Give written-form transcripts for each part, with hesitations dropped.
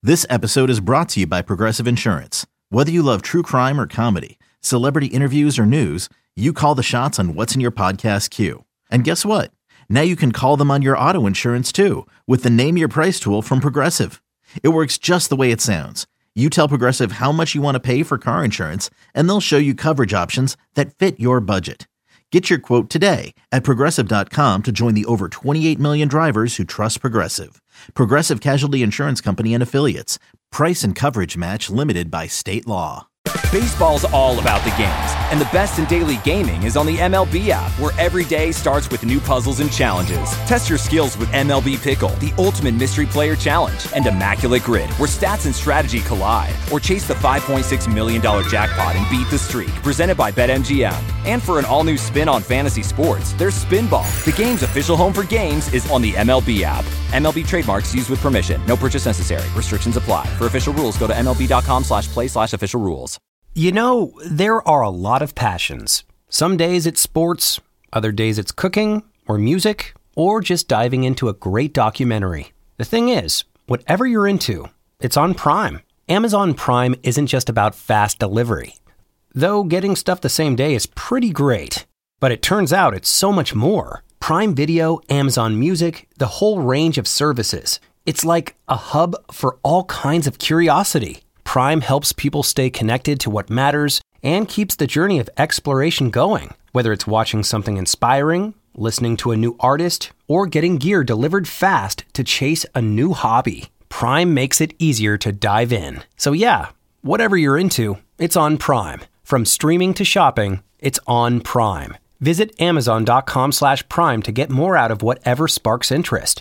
This episode is brought to you by Progressive Insurance. Whether you love true crime or comedy, celebrity interviews or news, you call the shots on what's in your podcast queue. And guess what? Now you can call them on your auto insurance too with the Name Your Price tool from Progressive. It works just the way it sounds. You tell Progressive how much you want to pay for car insurance, and they'll show you coverage options that fit your budget. Get your quote today at Progressive.com to join the over 28 million drivers who trust Progressive. Progressive Casualty Insurance Company and Affiliates. Price and coverage match limited by state law. Baseball's all about the games, and the best in daily gaming is on the MLB app, where every day starts with new puzzles and challenges. Test your skills with MLB Pickle, the ultimate mystery player challenge, and Immaculate Grid, where stats and strategy collide. Or chase the $5.6 million jackpot and beat the streak, presented by BetMGM. And for an all-new spin on fantasy sports, there's Spinball. The game's official home for games is on the MLB app. MLB trademarks used with permission. No purchase necessary. Restrictions apply. For official rules, go to MLB.com/play/official rules. You know, there are a lot of passions. Some days it's sports, other days it's cooking, or music, or just diving into a great documentary. The thing is, whatever you're into, it's on Prime. Amazon Prime isn't just about fast delivery. Though getting stuff the same day is pretty great. But it turns out it's so much more. Prime Video, Amazon Music, the whole range of services. It's like a hub for all kinds of curiosity. Prime helps people stay connected to what matters and keeps the journey of exploration going. Whether it's watching something inspiring, listening to a new artist, or getting gear delivered fast to chase a new hobby, Prime makes it easier to dive in. So yeah, whatever you're into, it's on Prime. From streaming to shopping, it's on Prime. Visit Amazon.com/Prime to get more out of whatever sparks interest.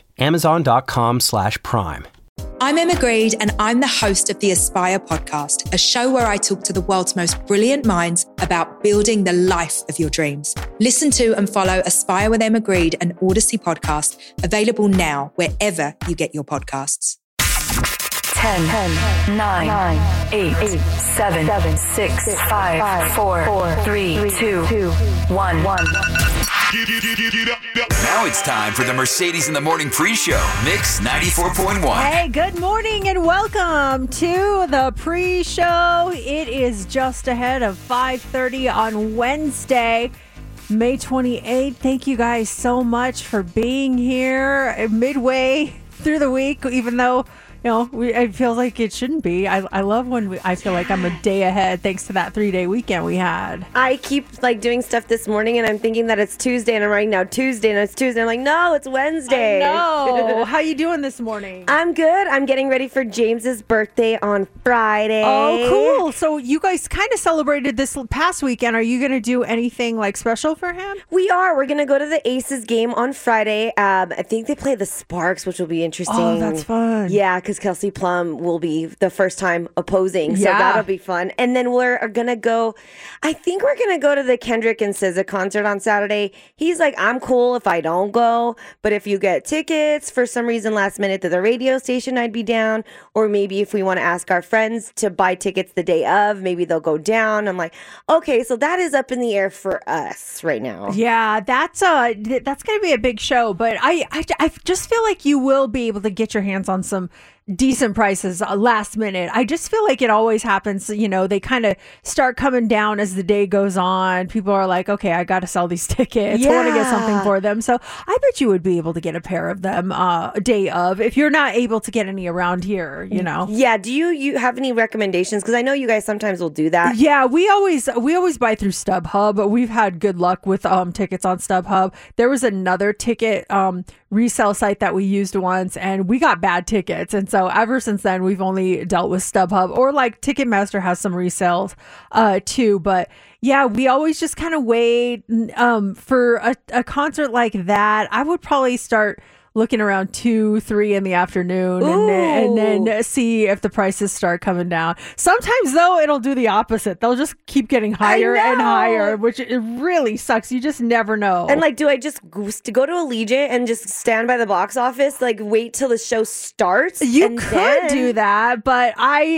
Amazon.com/Prime. I'm Emma Greed, and I'm the host of the Aspire podcast, a show where I talk to the world's most brilliant minds about building the life of your dreams. Listen to and follow Aspire with Emma Greed, an Odyssey podcast, available now wherever you get your podcasts. 10, 9, 8, 7, 6, 5, 4, 3, 2, 1. Now it's time for the Mercedes in the Morning pre-show, Mix 94.1. Hey, good morning and welcome to the pre-show. It is just ahead of 5:30 on Wednesday, May 28th. Thank you guys so much for being here midway through the week, even though it feels like it shouldn't be. I love when I feel like I'm a day ahead thanks to that 3-day weekend we had. I keep doing stuff this morning and I'm thinking that it's Tuesday and I'm writing now Tuesday and it's Tuesday. I'm like, no, it's Wednesday. No. How you doing this morning? I'm good. I'm getting ready for James's birthday on Friday. Oh, cool. So you guys kind of celebrated this past weekend. Are you going to do anything special for him? We are. We're going to go to the Aces game on Friday. I think they play the Sparks, which will be interesting. Oh, that's fun. Yeah, because Kelsey Plum will be the first time opposing, so that'll be fun. And then we're gonna go, I think we're gonna go to the Kendrick and SZA concert on Saturday. He's like, I'm cool if I don't go, but if you get tickets for some reason last minute to the radio station, I'd be down. Or maybe if we want to ask our friends to buy tickets the day of, maybe they'll go down. I'm like, okay, so that is up in the air for us right now. Yeah, that's gonna be a big show, but I just feel like you will be able to get your hands on some decent prices last minute. I just feel like it always happens. They kind of start coming down as the day goes on. People are like, okay, I got to sell these tickets. I want to get something for them. So I bet you would be able to get a pair of them a day of, if you're not able to get any around here, Yeah. Do you have any recommendations? Because I know you guys sometimes will do that. Yeah, we always buy through StubHub. We've had good luck with tickets on StubHub. There was another ticket resale site that we used once, and we got bad tickets. And so ever since then, we've only dealt with StubHub, or Ticketmaster has some resales too. But yeah, we always just kind of wait for a concert like that. I would probably start looking around 2-3 in the afternoon and then see if the prices start coming down. Sometimes though, it'll do the opposite. They'll just keep getting higher and higher, which it really sucks. You just never know. And do I just go to Allegiant and just stand by the box office, wait till the show starts? You could do that, but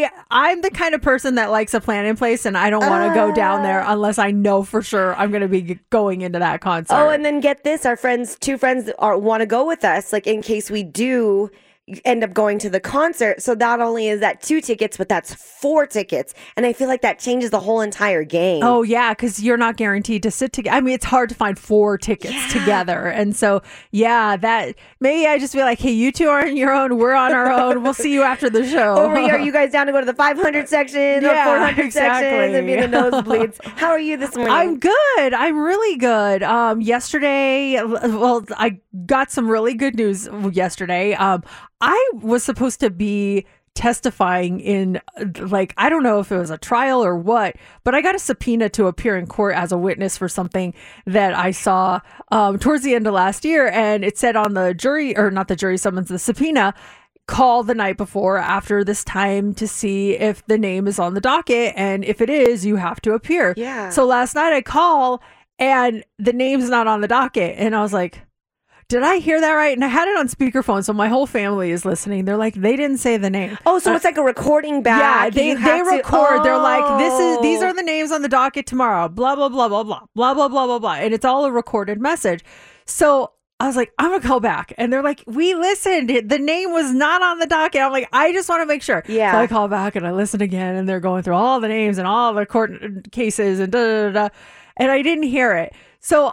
I'm the kind of person that likes a plan in place, and I don't want to go down there unless I know for sure I'm going to be going into that concert. Oh, and then get this, our two friends want to go with us, in case we do end up going to the concert. So not only is that 2 tickets, but that's 4 tickets. And I feel like that changes the whole entire game. Oh, yeah, because you're not guaranteed to sit together. I mean, it's hard to find 4 tickets together. And so, that maybe I just be like, hey, you two are on your own. We're on our own. We'll see you after the show. Or are you guys down to go to the 500 section or 400 section and be in the nosebleeds? How are you this morning? I'm good. I'm really good. Yesterday, I got some really good news yesterday. I was supposed to be testifying in, I don't know if it was a trial or what, but I got a subpoena to appear in court as a witness for something that I saw towards the end of last year. And it said on the jury, or not the jury summons, the subpoena, call the night before after this time to see if the name is on the docket. And if it is, you have to appear. Yeah. So last night I call and the name's not on the docket. And I was like, did I hear that right? And I had it on speakerphone, so my whole family is listening. They're like, they didn't say the name. Oh, so it's like a recording back. Yeah, they record. They're like, these are the names on the docket tomorrow. Blah blah blah blah blah blah blah blah blah blah, and it's all a recorded message. So I was like, I'm gonna call back, and they're like, we listened. The name was not on the docket. I'm like, I just want to make sure. Yeah. So I call back and I listen again, and they're going through all the names and all the court cases and and I didn't hear it. So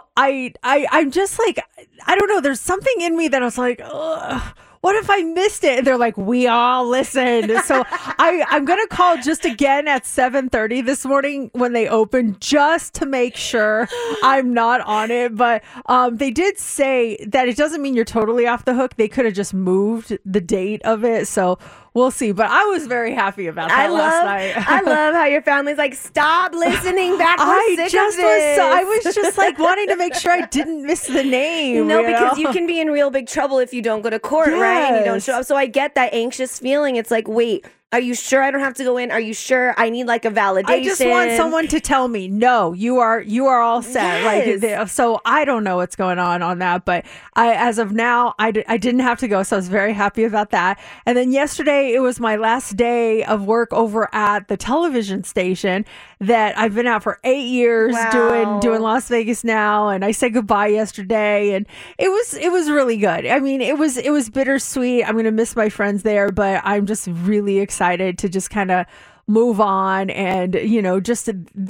I'm just like, I don't know. There's something in me that I was like, ugh, what if I missed it? And they're like, we all listened. So I'm going to call just again at 7:30 this morning when they open, just to make sure I'm not on it. But they did say that it doesn't mean you're totally off the hook. They could have just moved the date of it. So we'll see. But I was very happy about that last night. I love how your family's like, stop listening back. We're sick of this. I was just like wanting to make sure I didn't miss the name. No, because you can be in real big trouble if you don't go to court, right? And you don't show up. So I get that anxious feeling. It's like, wait, are you sure I don't have to go in? Are you sure I need like a validation? I just want someone to tell me, no, you are all set. Yes. Like, so I don't know what's going on that, but as of now, I didn't have to go. So I was very happy about that. And then yesterday, it was my last day of work over at the television station that I've been at for 8 years. Wow. doing Las Vegas now. And I said goodbye yesterday, and it was really good. I mean, it was bittersweet. I'm going to miss my friends there, but I'm just really excited to just kind of move on. And just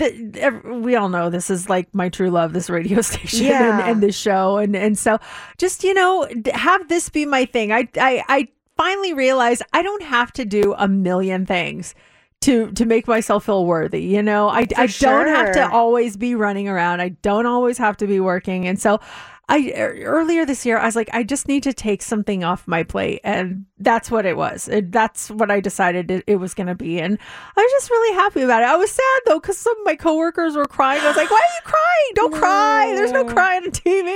we all know this is like my true love, this radio station and this show, and so just have this be my thing. I finally realized I don't have to do a million things to make myself feel worthy. I don't have to always be running around. I don't always have to be working. And so earlier this year, I was like, I just need to take something off my plate. And that's what it was. That's what I decided it was going to be. And I was just really happy about it. I was sad, though, because some of my coworkers were crying. I was like, why are you crying? Don't cry. There's no crying on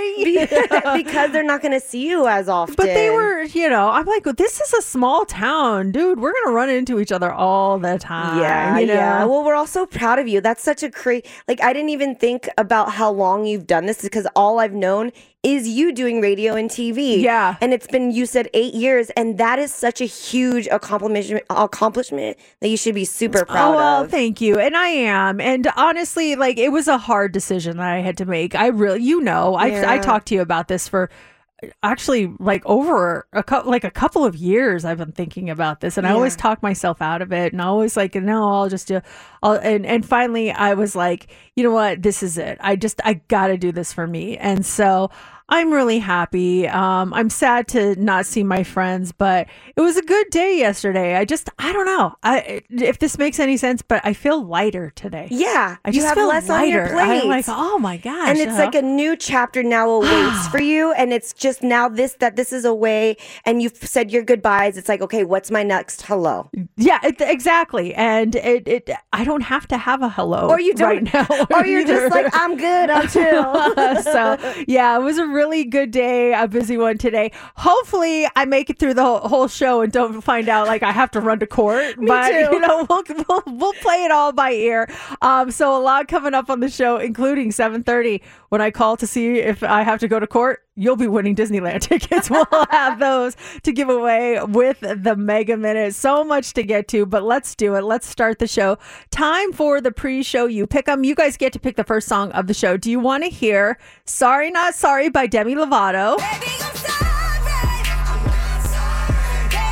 TV. Because they're not going to see you as often. But they were, I'm like, well, this is a small town, dude. We're going to run into each other all the time. Yeah. Well, we're all so proud of you. That's such a I didn't even think about how long you've done this, because all I've known is you doing radio and TV. Yeah. And it's been, you said 8 years, and that is such a huge accomplishment that you should be super proud of. Thank you. And I am. And honestly, it was a hard decision that I had to make. I really, I talked to you about this for actually over a couple of years. I've been thinking about this, and I always talk myself out of it, and I always no, I'll just do, and finally I was like, you know what, this is it. I gotta do this for me. And so I'm really happy. I'm sad to not see my friends, but it was a good day yesterday. I don't know if this makes any sense, but I feel lighter today. Yeah, I just feel less lighter. On your plate. I'm like, oh my gosh. And it's like a new chapter now awaits for you. And it's just now this is a way, and you've said your goodbyes. It's like, okay, what's my next hello? Yeah, exactly. And I don't have to have a hello or you don't, right now. Or you're just like, I'm good, I'm chill. So yeah, it was a really good day, a busy one today. Hopefully I make it through the whole show and don't find out I have to run to court. But we'll play it all by ear. So a lot coming up on the show, including 7:30 when I call to see if I have to go to court. You'll be winning Disneyland tickets. We'll have those to give away with the Mega Minute. So much to get to, but let's do it. Let's start the show. Time for the pre-show You Pick 'em. You guys get to pick the first song of the show. Do you want to hear Sorry Not Sorry by Demi Lovato? Baby, I'm sorry. I'm not sorry.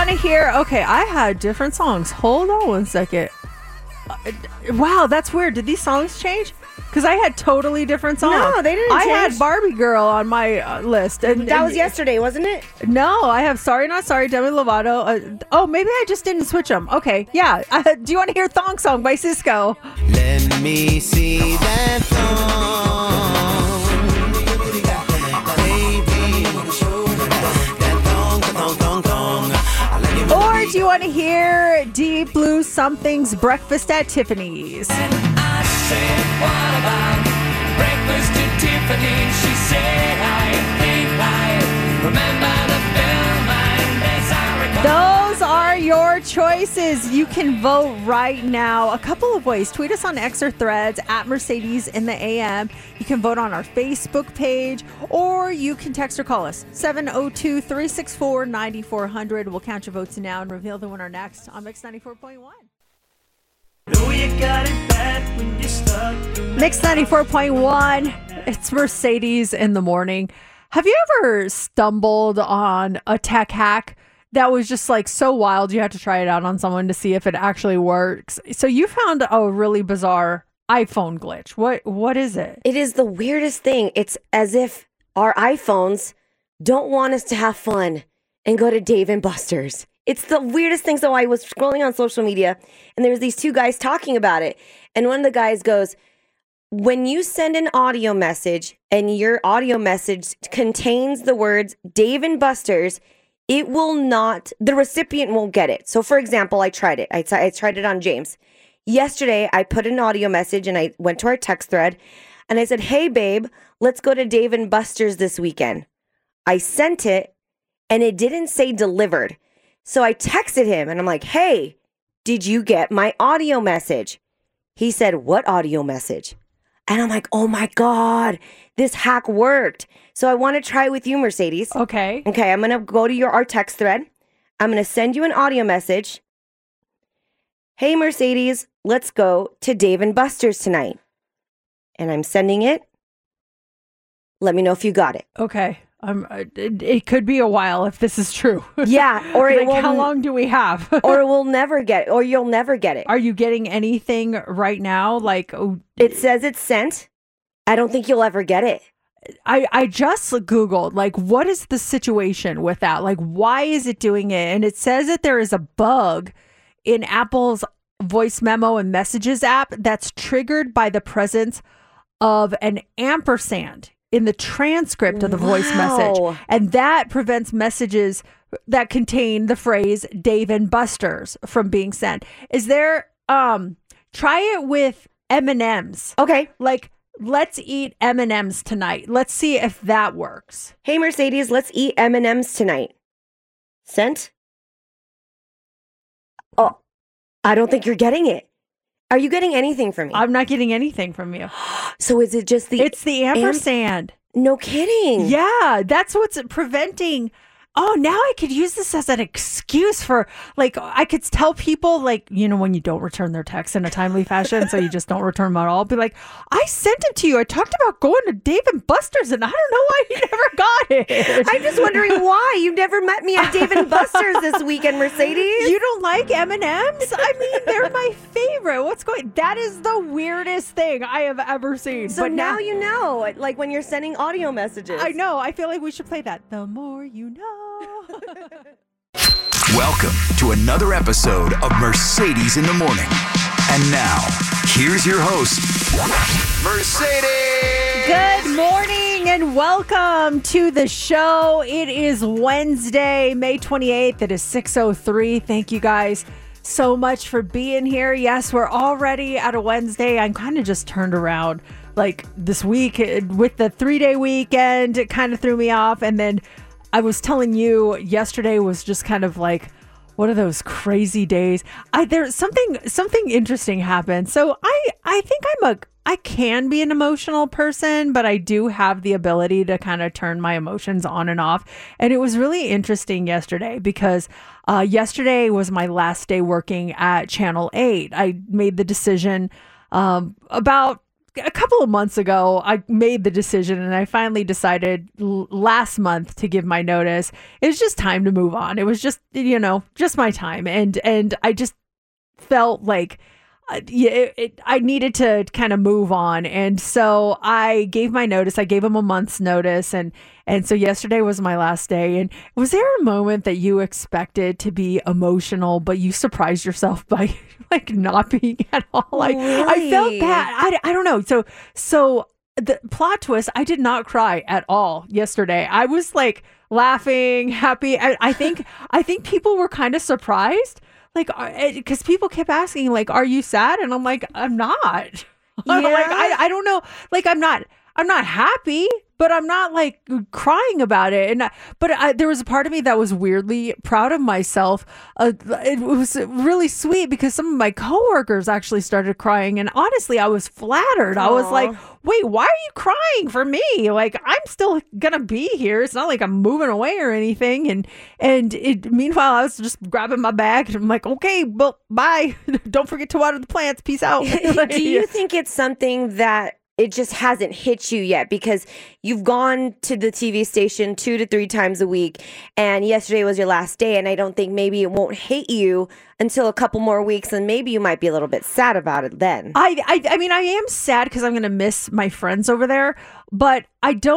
want to hear? Okay, I had different songs. Hold on one second. Wow, that's weird. Did these songs change? Because I had totally different songs. No, they didn't change. I had Barbie Girl on my list. And that was yesterday, wasn't it? No, I have Sorry Not Sorry, Demi Lovato. Oh, maybe I just didn't switch them. Okay, yeah. Do you want to hear Thong Song by Cisco? Let me see that thong. Or do you want to hear Deep Blue Something's Breakfast at Tiffany's? And I said, what about breakfast at Tiffany's? She said, I think I remember the film, and as I recall. Those are your choices. You can vote right now. A couple of ways. Tweet us on X or Threads at Mercedes in the AM. You can vote on our Facebook page, or you can text or call us 702-364-9400. We'll count your votes now and reveal the winner next on Mix 94.1. Know you got it bad when you're stuck. Mix 94.1. It's Mercedes in the morning. Have you ever stumbled on a tech hack that was just like so wild you had to try it out on someone to see if it actually works? So you found a really bizarre iPhone glitch. What is it? It is the weirdest thing. It's as if our iPhones don't want us to have fun and go to Dave & Buster's. It's the weirdest thing. So I was scrolling on social media and there's these two guys talking about it. And one of the guys goes, when you send an audio message and your audio message contains the words Dave & Buster's, it will not, the recipient won't get it. So for example, I tried it. I tried it on James. Yesterday, I put an audio message and I went to our text thread and I said, hey, babe, let's go to Dave & Buster's this weekend. I sent it and it didn't say delivered. So I texted him and I'm like, hey, did you get my audio message? He said, what audio message? And I'm like, oh my God, this hack worked. So I want to try it with you, Mercedes. Okay. Okay, I'm going to go to our text thread. I'm going to send you an audio message. Hey, Mercedes, let's go to Dave & Buster's tonight. And I'm sending it. Let me know if you got it. Okay. It could be a while if this is true. Yeah. Or like, how long do we have? Or we'll never get it. Or you'll never get it. Are you getting anything right now? Like, it says it's sent. I don't think you'll ever get it. I just Googled, like, what is the situation with that? Like, why is it doing it? And it says that there is a bug in Apple's voice memo and messages app that's triggered by the presence of an ampersand in the transcript of the voice message. And that prevents messages that contain the phrase Dave & Buster's from being sent. Is there, try it with M&M's. Okay. Like, let's eat M&M's tonight. Let's see if that works. Hey, Mercedes, let's eat M&M's tonight. Sent? Oh, I don't think you're getting it. Are you getting anything from me? I'm not getting anything from you. So is it just It's the ampersand. No kidding. Yeah, that's what's preventing. Oh, now I could use this as an excuse for, like, I could tell people, like, you know, when you don't return their texts in a timely fashion, so you just don't return them at all. Be like, I sent it to you. I talked about going to Dave & Buster's, and I don't know why you never got it. I'm just wondering why. You never met me at Dave & Buster's this weekend, Mercedes. You don't like M&M's? I mean, they're my favorite. What's going? That is the weirdest thing I have ever seen. So but now you know, like when you're sending audio messages. I know. I feel like we should play that. The more you know. Welcome to another episode of Mercedes in the Morning. And now, here's your host, Mercedes. Good morning and welcome to the show. It is Wednesday, May 28th. It is 6:03. Thank you guys so much for being here. Yes, we're already at a Wednesday. I'm kind of just turned around like this week with the 3-day weekend. It kind of threw me off. And then I was telling you yesterday was just kind of like one of those crazy days. There's something interesting happened. So I think I can be an emotional person, but I do have the ability to kind of turn my emotions on and off. And it was really interesting yesterday because yesterday was my last day working at Channel 8. I made the decision about a couple of months ago, I made the decision and I finally decided last month to give my notice. It was just time to move on. It was just, just my time. And I just felt like I needed to kind of move on. And so I gave my notice. I gave him a month's notice. And so yesterday was my last day. And was there a moment that you expected to be emotional, but you surprised yourself by like not being at all? Like, really? I felt that. I don't know. So the plot twist, I did not cry at all yesterday. I was like laughing, happy. I think people were kind of surprised. Like, because people kept asking, like, are you sad? And I'm like, I'm not. Yeah. Like, I don't know. Like, I'm not happy, but I'm not like crying about it. But there was a part of me that was weirdly proud of myself. It was really sweet because some of my coworkers actually started crying. And honestly, I was flattered. Aww. I was like, wait, why are you crying for me? Like, I'm still going to be here. It's not like I'm moving away or anything. Meanwhile, I was just grabbing my bag and I'm like, okay, well, bye. Don't forget to water the plants. Peace out. Do you think it's something that it just hasn't hit you yet because you've gone to the TV station 2 to 3 times a week and yesterday was your last day, and I don't think maybe it won't hit you until a couple more weeks, and maybe you might be a little bit sad about it then. I mean, I am sad because I'm going to miss my friends over there, but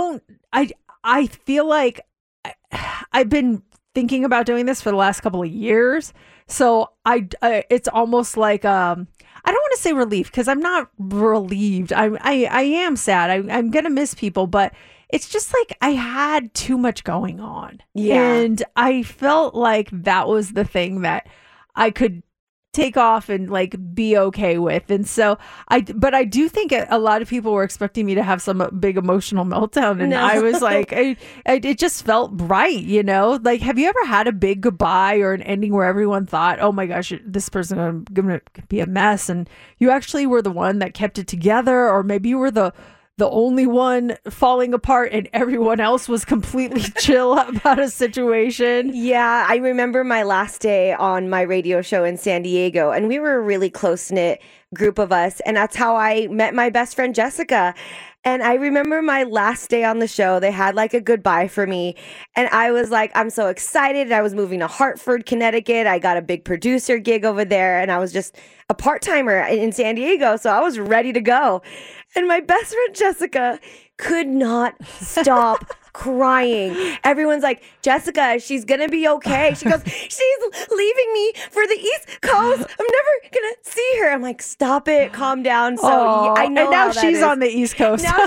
I feel like I've been thinking about doing this for the last couple of years, so it's almost like I don't want to say relief because I'm not relieved. I am sad. I'm going to miss people, but it's just like I had too much going on. Yeah. And I felt like that was the thing that I could take off and like be okay with. And so I do think a lot of people were expecting me to have some big emotional meltdown. And I was like, it just felt right, like, have you ever had a big goodbye or an ending where everyone thought, oh my gosh, this person is going to be a mess, and you actually were the one that kept it together, or maybe you were the only one falling apart and everyone else was completely chill about a situation? Yeah, I remember my last day on my radio show in San Diego, and we were a really close-knit group of us, and that's how I met my best friend Jessica. And I remember my last day on the show, they had like a goodbye for me, and I was like, I'm so excited. I was moving to Hartford, Connecticut. I got a big producer gig over there, and I was just a part-timer in San Diego, so I was ready to go. And my best friend Jessica could not stop crying. Everyone's like, Jessica, she's gonna be okay. She goes, she's leaving me for the East Coast. I'm never gonna see her. I'm like, stop it, calm down. So I know. And now she's on the East Coast. Now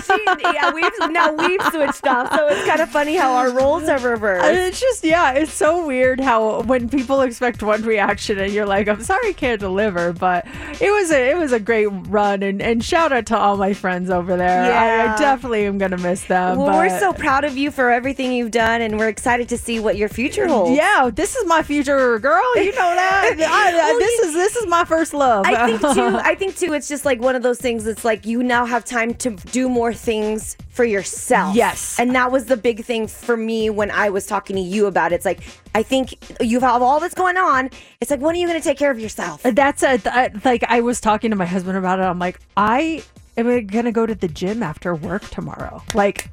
we've switched off. So it's kind of funny how our roles have reversed. It's just, it's so weird how when people expect one reaction and you're like, I'm sorry, I can't deliver. But it was a great run, and shout out to all my friends over there. Yeah. I definitely am gonna miss them. Well, we're so proud of you for everything you've done, and we're excited to see what your future holds. Yeah, this is my future, girl. You know that. This is my first love. I think too. It's just like one of those things. It's like you now have time to do more things for yourself. Yes, and that was the big thing for me when I was talking to you about it. It's like, I think you have all this going on. It's like, when are you going to take care of yourself? That's like I was talking to my husband about it. I'm like, I'm gonna go to the gym after work tomorrow. Like,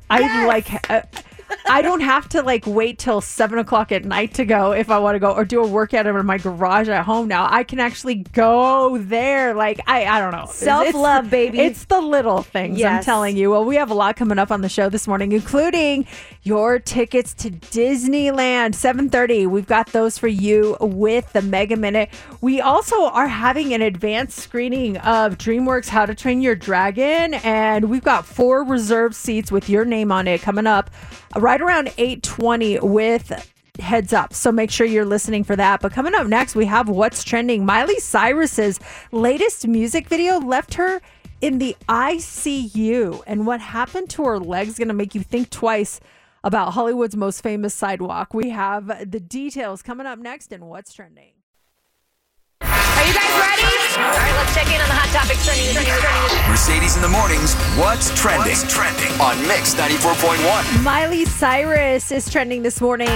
I don't have to like wait till 7:00 at night to go if I want to go, or do a workout in my garage at home. Now I can actually go there. Like, I don't know. Self-love, baby. It's the little things. Yes. I'm telling you. Well, we have a lot coming up on the show this morning, including your tickets to Disneyland, 7:30. We've got those for you with the Mega Minute. We also are having an advanced screening of DreamWorks How to Train Your Dragon, and we've got 4 reserved seats with your name on it coming up right around 8:20 with Heads Up. So make sure you're listening for that. But coming up next, we have What's Trending. Miley Cyrus's latest music video left her in the ICU. And what happened to her legs going to make you think twice about Hollywood's most famous sidewalk. We have the details coming up next in What's Trending. Are you guys ready? All right, let's check in on the hot topics trending. Mercedes in the mornings. What's trending? On Mix 94.1. Miley Cyrus is trending this morning.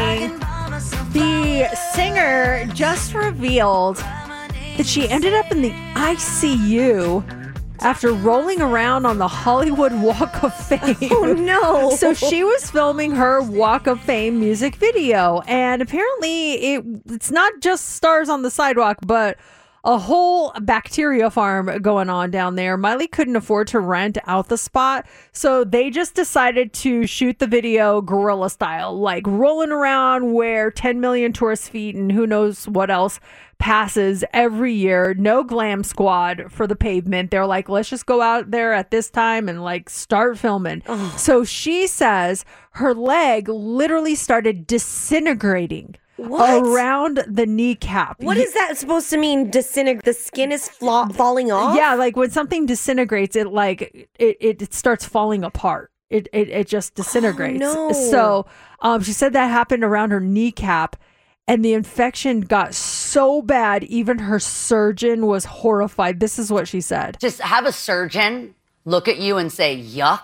The singer just revealed that she ended up in the ICU after rolling around on the Hollywood Walk of Fame. Oh, no. So she was filming her Walk of Fame music video, and apparently it's not just stars on the sidewalk, but a whole bacteria farm going on down there. Miley couldn't afford to rent out the spot, so they just decided to shoot the video guerrilla style, like rolling around where 10 million tourist feet and who knows what else passes every year. No glam squad for the pavement. They're like, let's just go out there at this time and like start filming. Oh. So she says her leg literally started disintegrating. What? Around the kneecap. What is that supposed to mean? Disintegrate? The skin is falling off? Yeah, like when something disintegrates, it starts falling apart. It just disintegrates. Oh, no. So she said that happened around her kneecap, and the infection got so bad, even her surgeon was horrified. This is what she said. Just have a surgeon look at you and say, yuck.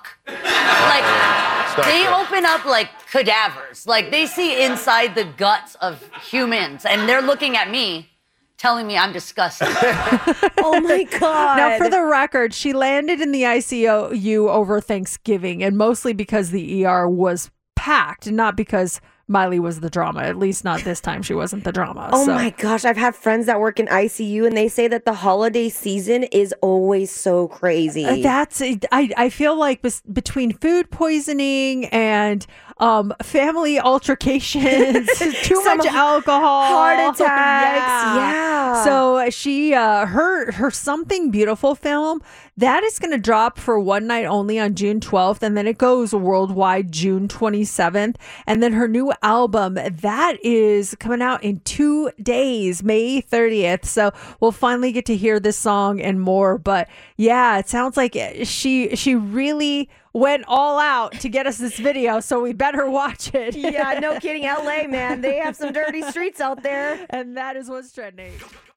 They open up like cadavers. Like they see inside the guts of humans, and they're looking at me, telling me I'm disgusting. Oh my God. Now, for the record, she landed in the ICU over Thanksgiving, and mostly because the ER was packed, not because Miley was the drama. At least not this time. She wasn't the drama. Oh my gosh. I've had friends that work in ICU, and they say that the holiday season is always so crazy. I feel like between food poisoning and family altercations, too much alcohol, heart attacks. Yeah. So she, her Something Beautiful film, that is going to drop for one night only on June 12th. And then it goes worldwide June 27th. And then her new album, that is coming out in 2 days, May 30th. So we'll finally get to hear this song and more. But yeah, it sounds like she really went all out to get us this video, so we better watch it. Yeah, no kidding. LA, man, they have some dirty streets out there. And that is what's trending.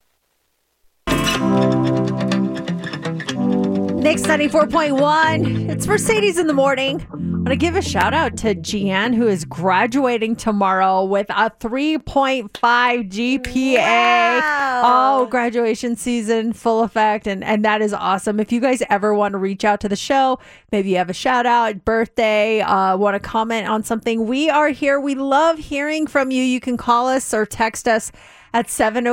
Next 94.1, it's Mercedes in the morning. I'm going to give a shout out to Gian, who is graduating tomorrow with a 3.5 GPA. Wow. Oh, graduation season, full effect. And that is awesome. If you guys ever want to reach out to the show, maybe you have a shout out, birthday, want to comment on something, we are here. We love hearing from you. You can call us or text us at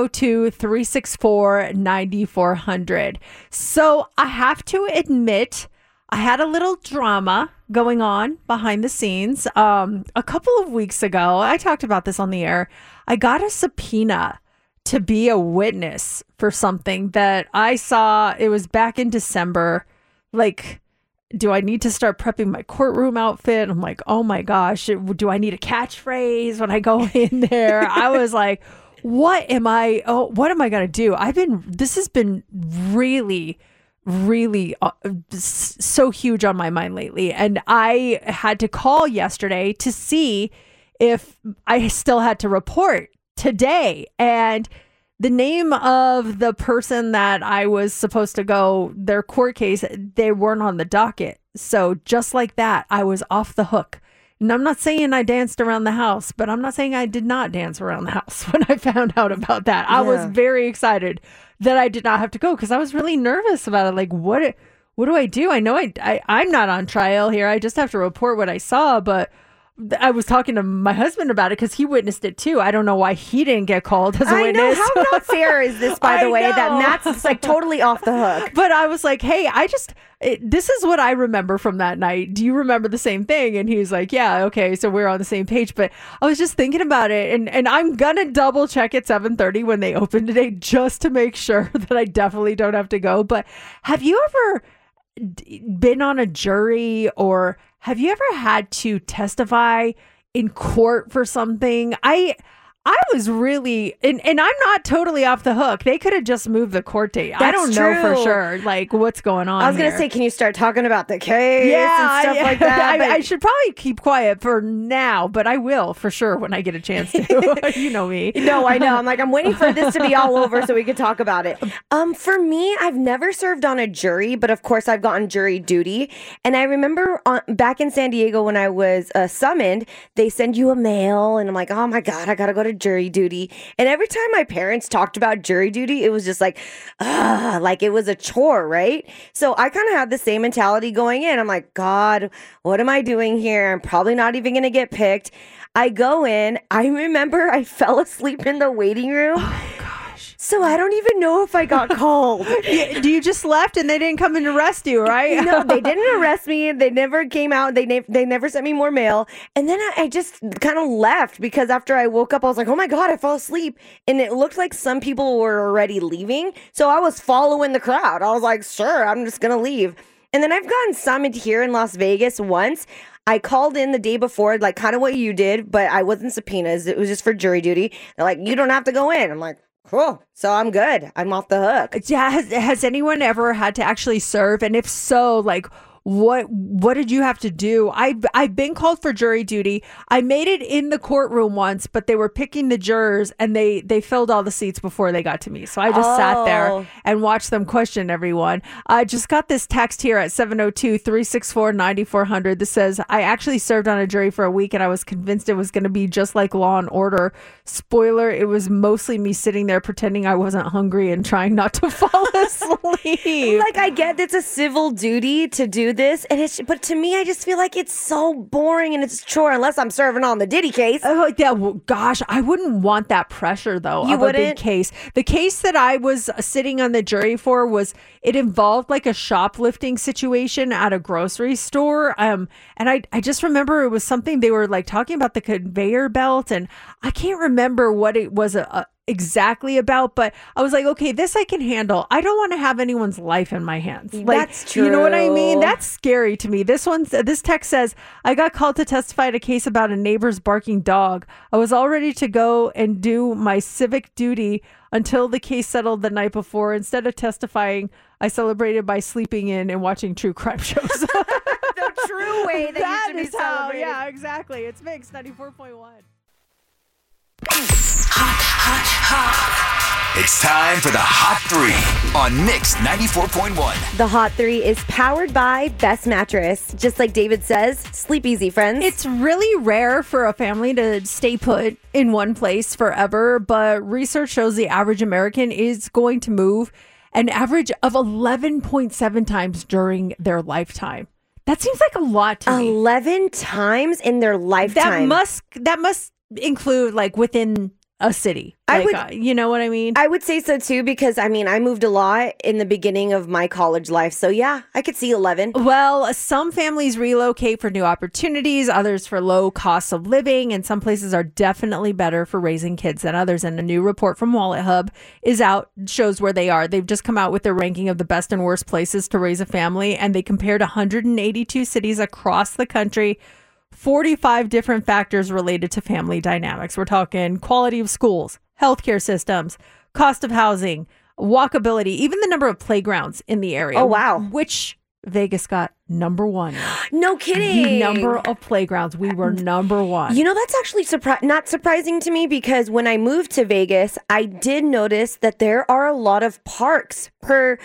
702-364-9400. So I have to admit, I had a little drama going on behind the scenes. A couple of weeks ago, I talked about this on the air. I got a subpoena to be a witness for something that I saw. It was back in December. Like, do I need to start prepping my courtroom outfit? I'm like, oh my gosh, do I need a catchphrase when I go in there? I was like, what am I going to do? This has been really so huge on my mind lately. And I had to call yesterday to see if I still had to report today. And the name of the person that I was supposed to go, their court case, they weren't on the docket. So just like that, I was off the hook. And I'm not saying I danced around the house, but I'm not saying I did not dance around the house when I found out about that. I was very excited that I did not have to go because I was really nervous about it. Like, what do I do? I know I'm not on trial here. I just have to report what I saw, but I was talking to my husband about it because he witnessed it too. I don't know why he didn't get called as a witness. I know. How not fair is this, by the way, that Matt's like totally off the hook. But I was like, hey, this is what I remember from that night. Do you remember the same thing? And he was like, yeah, okay, so we're on the same page. But I was just thinking about it, and I'm gonna double check at 7:30 when they open today just to make sure that I definitely don't have to go. But have you ever been on a jury, or have you ever had to testify in court for something? I was really, and I'm not totally off the hook. They could have just moved the court date. I don't know for sure, like, what's going on. I was going to say, can you start talking about the case and stuff like that? I should probably keep quiet for now, but I will for sure when I get a chance to. You know me. No, I know. I'm waiting for this to be all over so we can talk about it. For me, I've never served on a jury, but of course I've gotten jury duty. And I remember back in San Diego when I was summoned, they send you a mail, and I'm like, oh my God, I got to go to jury duty. And every time my parents talked about jury duty, it was just like it was a chore, right? So I kind of had the same mentality going in. I'm like, God, what am I doing here? I'm probably not even going to get picked. I go in. I remember I fell asleep in the waiting room. Oh, gosh. So I don't even know if I got called. You just left and they didn't come and arrest you, right? No, they didn't arrest me. They never came out. They never sent me more mail. And then I just kind of left because after I woke up, I was like, oh my God, I fell asleep. And it looked like some people were already leaving. So I was following the crowd. I was like, sure, I'm just going to leave. And then I've gotten summoned here in Las Vegas once. I called in the day before, like kind of what you did, but I wasn't subpoenas. It was just for jury duty. They're like, you don't have to go in. I'm like, cool. So I'm good. I'm off the hook. Yeah. Has anyone ever had to actually serve? And if so, like, what did you have to do? I've been called for jury duty. I made it in the courtroom once, but they were picking the jurors and they filled all the seats before they got to me. So I just sat there and watched them question everyone. I just got this text here at 702-364-9400 that says, I actually served on a jury for a week and I was convinced it was going to be just like Law and Order. Spoiler, it was mostly me sitting there pretending I wasn't hungry and trying not to fall asleep. Like, I get it's a civil duty to do this, but to me, I just feel like it's so boring and it's a chore unless I'm serving on the Diddy case. Oh yeah, well, gosh, I wouldn't want that pressure though. You wouldn't? A big case. The case that I was sitting on the jury for it involved like a shoplifting situation at a grocery store. And I just remember it was something they were like talking about the conveyor belt, and I can't remember what it was exactly about, but I was like, okay, this I can handle. I don't want to have anyone's life in my hands. Like, that's true. You know what I mean? That's scary to me. This text says, I got called to testify at a case about a neighbor's barking dog. I was all ready to go and do my civic duty until the case settled the night before. Instead of testifying, I celebrated by sleeping in and watching true crime shows. The true way that you should be celebrating. Yeah, exactly. It's Mix 94.1. It's time for the Hot 3 on Mix 94.1. The Hot 3 is powered by Best Mattress. Just like David says, sleep easy, friends. It's really rare for a family to stay put in one place forever, but research shows the average American is going to move an average of 11.7 times during their lifetime. That seems like a lot to me. 11 times in their lifetime. That must include like within a city. Like, you know what I mean? I would say so too, because I moved a lot in the beginning of my college life. So yeah, I could see 11. Well, some families relocate for new opportunities, others for low costs of living, and some places are definitely better for raising kids than others. And a new report from Wallet Hub is out, shows where they are. They've just come out with their ranking of the best and worst places to raise a family, and they compared 182 cities across the country. 45 different factors related to family dynamics. We're talking quality of schools, healthcare systems, cost of housing, walkability, even the number of playgrounds in the area. Oh, wow. Which Vegas got number one. No kidding. The number of playgrounds. We were number one. You know, that's actually not surprising to me, because when I moved to Vegas, I did notice that there are a lot of parks per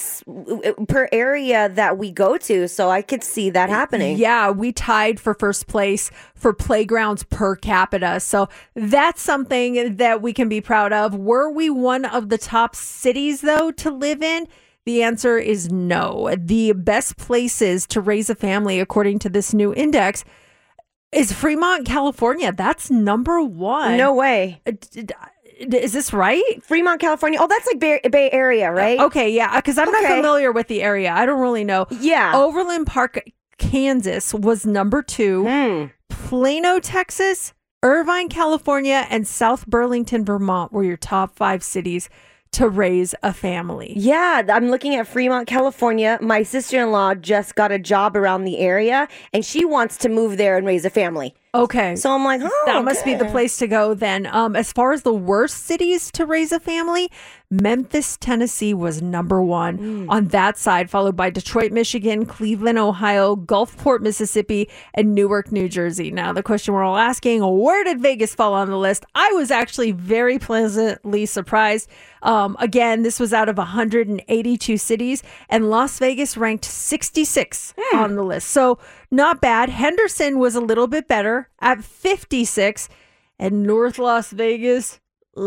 area that we go to. So I could see that happening. Yeah, we tied for first place for playgrounds per capita. So that's something that we can be proud of. Were we one of the top cities, though, to live in? The answer is no. The best places to raise a family, according to this new index, is Fremont, California. That's number one. No way. Is this right? Fremont, California. Oh, that's like Bay Area, right? Okay, yeah, because I'm not familiar with the area. I don't really know. Yeah. Overland Park, Kansas was number 2. Plano, Texas, Irvine, California, and South Burlington, Vermont were your top 5 cities to raise a family. Yeah, I'm looking at Fremont, California. My sister-in-law just got a job around the area, and she wants to move there and raise a family. Okay. So I'm like, that must be the place to go then. As far as the worst cities to raise a family, Memphis, Tennessee was number 1 on that side, followed by Detroit, Michigan, Cleveland, Ohio, Gulfport, Mississippi, and Newark, New Jersey. Now, the question we're all asking, where did Vegas fall on the list? I was actually very pleasantly surprised. Again, this was out of 182 cities, and Las Vegas ranked 66 on the list. So not bad. Henderson was a little bit better at 56. And North Las Vegas,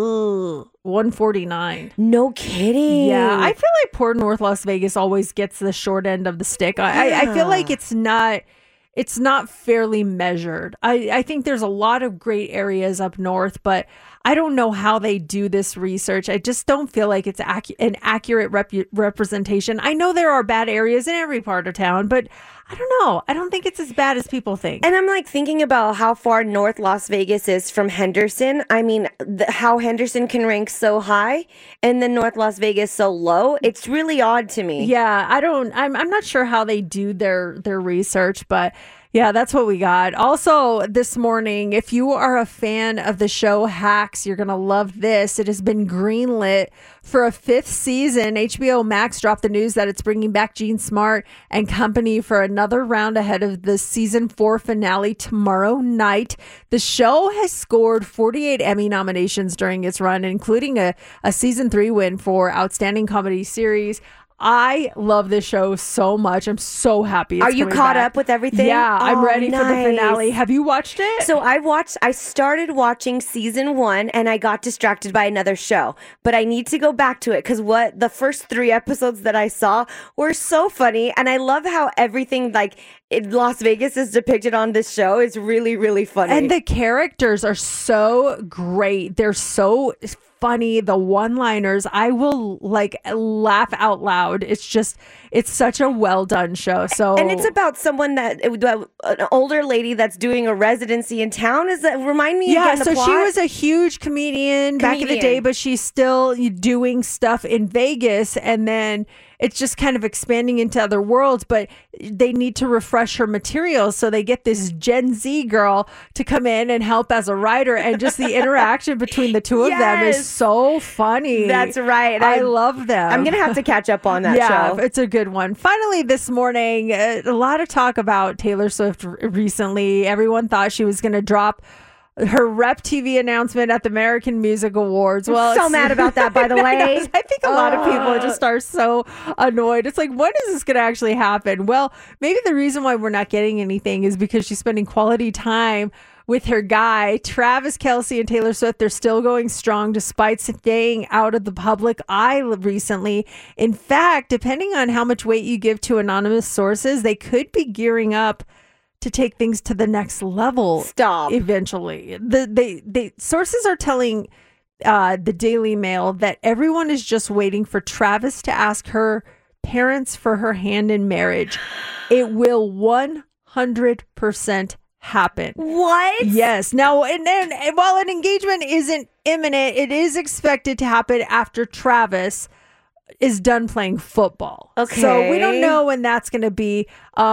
149. No kidding. Yeah, I feel like poor North Las Vegas always gets the short end of the stick. I feel like it's not fairly measured. I think there's a lot of great areas up north, but I don't know how they do this research. I just don't feel like it's an accurate representation. I know there are bad areas in every part of town, but I don't know. I don't think it's as bad as people think. And I'm like thinking about how far North Las Vegas is from Henderson. I mean, how Henderson can rank so high and then North Las Vegas so low. It's really odd to me. Yeah, I'm not sure how they do their research, but yeah, that's what we got. Also, this morning, if you are a fan of the show Hacks, you're going to love this. It has been greenlit for a 5th season. HBO Max dropped the news that it's bringing back Gene Smart and company for another round ahead of the season 4 finale tomorrow night. The show has scored 48 Emmy nominations during its run, including a season 3 win for Outstanding Comedy Series. I love this show so much. I'm so happy it's Are you caught up with everything? Yeah, I'm ready for the finale. Have you watched it? So I started watching season 1 and I got distracted by another show. But I need to go back to it because the first 3 episodes that I saw were so funny. And I love how everything like in Las Vegas is depicted on this show is really, really funny. And the characters are so great. They're so funny. The one-liners, I will like laugh out loud. It's such a well done show. So, and it's about someone an older lady that's doing a residency in town. Remind me again the plot? She was a huge comedian back in the day, but she's still doing stuff in Vegas, and then it's just kind of expanding into other worlds, but they need to refresh her materials. So they get this Gen Z girl to come in and help as a writer. And just the interaction between the two of them is so funny. That's right. I love them. I'm going to have to catch up on that show. Yeah, it's a good one. Finally, this morning, a lot of talk about Taylor Swift recently. Everyone thought she was going to drop her Rep TV announcement at the American Music Awards. Well, I'm so mad about that, by the way. I think a lot of people just are so annoyed. It's like, when is this going to actually happen? Well, maybe the reason why we're not getting anything is because she's spending quality time with her guy, Travis Kelce and Taylor Swift. They're still going strong despite staying out of the public eye recently. In fact, depending on how much weight you give to anonymous sources, they could be gearing up to take things to the next level. Stop. Eventually. The sources are telling the Daily Mail that everyone is just waiting for Travis to ask her parents for her hand in marriage. It will 100% happen. What? Yes. Now, and while an engagement isn't imminent, it is expected to happen after Travis is done playing football. Okay. So we don't know when that's going to be.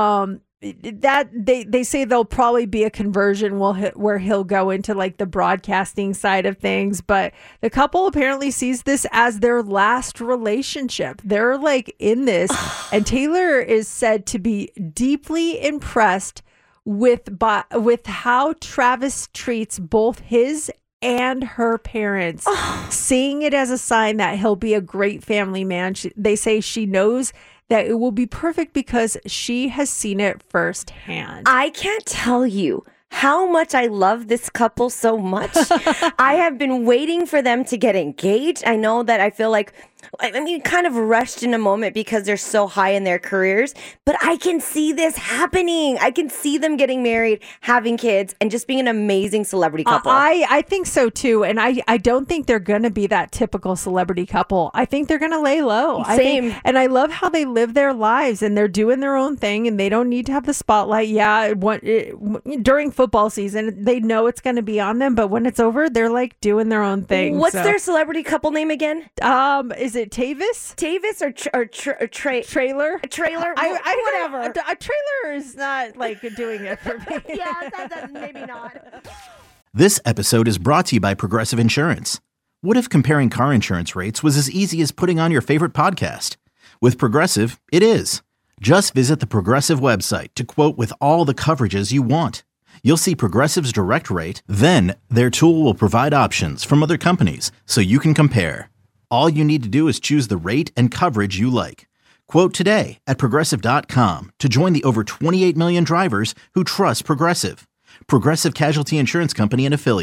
That they say there'll probably be a conversion where he'll go into like the broadcasting side of things, but the couple apparently sees this as their last relationship. They're like in this, and Taylor is said to be deeply impressed with how Travis treats both his and her parents, seeing it as a sign that he'll be a great family man. They say she knows that it will be perfect because she has seen it firsthand. I can't tell you how much I love this couple so much. I have been waiting for them to get engaged. I know that I feel like, kind of rushed in a moment because they're so high in their careers, but I can see this happening. I can see them getting married, having kids, and just being an amazing celebrity couple. I think so too. And I don't think they're going to be that typical celebrity couple. I think they're going to lay low. Same. And I love how they live their lives and they're doing their own thing and they don't need to have the spotlight. Yeah. During football season, they know it's going to be on them, but when it's over, they're like doing their own thing. What's their celebrity couple name again? Is it Tavis? Tavis or Trailer? A trailer? Whatever. A trailer is not like doing it for me. Yeah, maybe not. This episode is brought to you by Progressive Insurance. What if comparing car insurance rates was as easy as putting on your favorite podcast? With Progressive, it is. Just visit the Progressive website to quote with all the coverages you want. You'll see Progressive's direct rate, then their tool will provide options from other companies so you can compare. All you need to do is choose the rate and coverage you like. Quote today at Progressive.com to join the over 28 million drivers who trust Progressive. Progressive Casualty Insurance Company and Affiliates.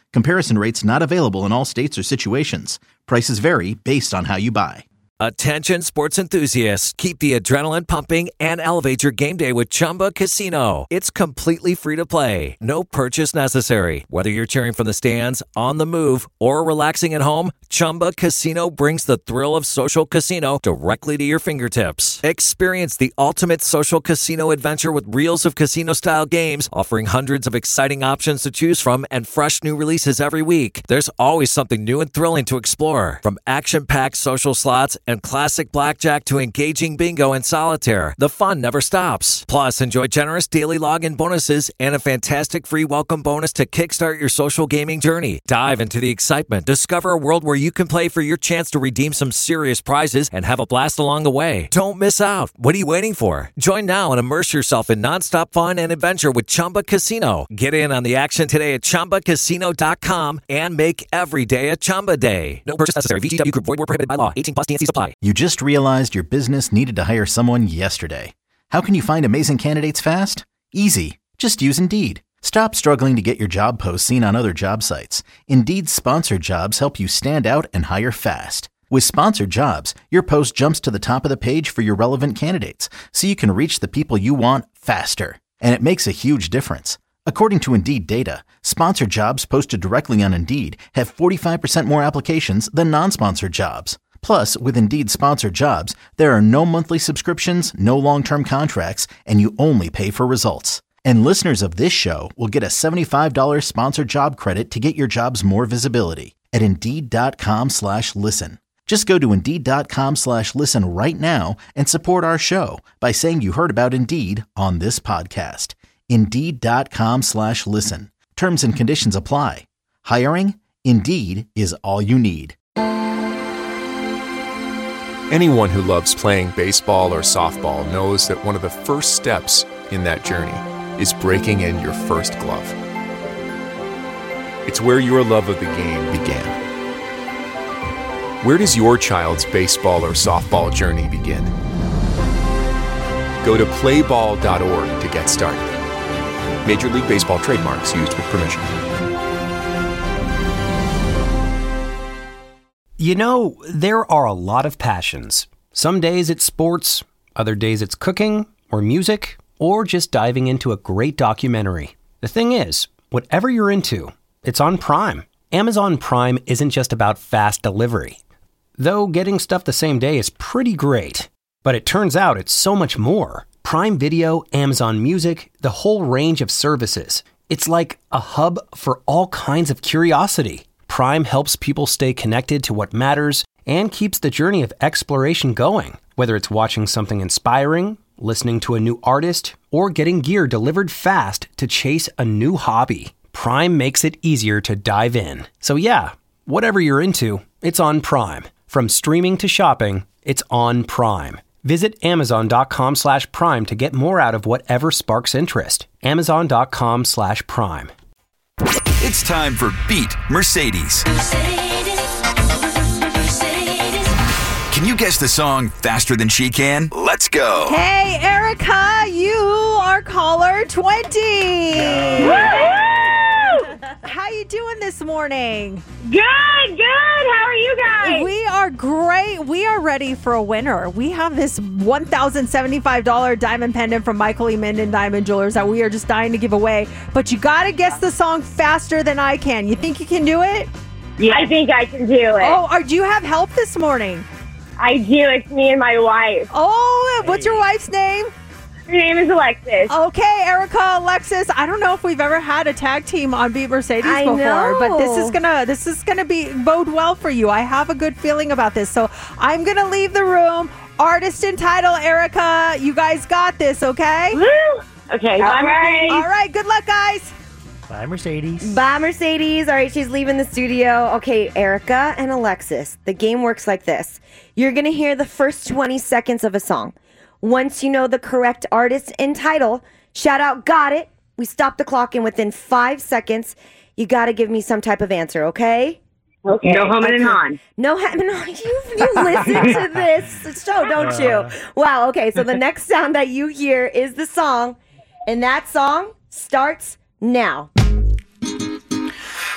Comparison rates not available in all states or situations. Prices vary based on how you buy. Attention sports enthusiasts, keep the adrenaline pumping and elevate your game day with Chumba Casino. It's completely free to play. No purchase necessary. Whether you're cheering from the stands, on the move, or relaxing at home, Chumba Casino brings the thrill of social casino directly to your fingertips. Experience the ultimate social casino adventure with reels of casino-style games, offering hundreds of exciting options to choose from and fresh new releases every week. There's always something new and thrilling to explore. From action-packed social slots and classic blackjack to engaging bingo and solitaire, the fun never stops. Plus, enjoy generous daily login bonuses and a fantastic free welcome bonus to kickstart your social gaming journey. Dive into the excitement. Discover a world where you can play for your chance to redeem some serious prizes and have a blast along the way. Don't miss out. What are you waiting for? Join now and immerse yourself in nonstop fun and adventure with Chumba Casino. Get in on the action today at ChumbaCasino.com and make every day a Chumba day. No purchase necessary. VGW Group. Void where prohibited by law. 18+ TNC supply. You just realized your business needed to hire someone yesterday. How can you find amazing candidates fast? Easy. Just use Indeed. Stop struggling to get your job posts seen on other job sites. Indeed's sponsored jobs help you stand out and hire fast. With sponsored jobs, your post jumps to the top of the page for your relevant candidates, so you can reach the people you want faster. And it makes a huge difference. According to Indeed data, sponsored jobs posted directly on Indeed have 45% more applications than non-sponsored jobs. Plus, with Indeed sponsored jobs, there are no monthly subscriptions, no long-term contracts, and you only pay for results. And listeners of this show will get a $75 sponsored job credit to get your jobs more visibility at Indeed.com/listen. Just go to Indeed.com/listen right now and support our show by saying you heard about Indeed on this podcast. Indeed.com/listen. Terms and conditions apply. Hiring? Indeed is all you need. Anyone who loves playing baseball or softball knows that one of the first steps in that journey is breaking in your first glove. It's where your love of the game began. Where does your child's baseball or softball journey begin? Go to playball.org to get started. Major League Baseball trademarks used with permission. You know, there are a lot of passions. Some days it's sports, other days it's cooking or music, or just diving into a great documentary. The thing is, whatever you're into, it's on Prime. Amazon Prime isn't just about fast delivery. Though getting stuff the same day is pretty great. But it turns out it's so much more. Prime Video, Amazon Music, the whole range of services. It's like a hub for all kinds of curiosity. Prime helps people stay connected to what matters and keeps the journey of exploration going. Whether it's watching something inspiring, listening to a new artist, or getting gear delivered fast to chase a new hobby, Prime makes it easier to dive in. So yeah, whatever you're into, it's on Prime. From streaming to shopping, it's on Prime. Visit Amazon.com/Prime to get more out of whatever sparks interest. Amazon.com/Prime. It's time for Beat Mercedes. Can you guess the song faster than she can? Let's go. Hey, Erica, you are caller 20. How you doing this morning? Good. How are you guys? We are great. We are ready for a winner. We have this $1,075 diamond pendant from Michael E. Minden Diamond Jewelers that we are just dying to give away. But you got to guess the song faster than I can. You think you can do it? Yeah, I think I can do it. Oh, do you have help this morning? I do. It's me and my wife. Oh, what's your wife's name? Her name is Alexis. Okay, Erica, Alexis. I don't know if we've ever had a tag team on Beat Mercedes before, but this is gonna bode well for you. I have a good feeling about this, so I'm gonna leave the room. Artist and title, Erica. You guys got this, okay? Woo! Okay. All right. Good luck, guys. Bye, Mercedes. Bye, Mercedes. All right, she's leaving the studio. Okay, Erica and Alexis, the game works like this. You're going to hear the first 20 seconds of a song. Once you know the correct artist and title, shout out, got it. We stop the clock, and within 5 seconds, you got to give me some type of answer, okay? Okay. No humming and hawing. No humming and hawing. You listen to this show, don't you? Wow, okay, so the next sound that you hear is the song, and that song starts now.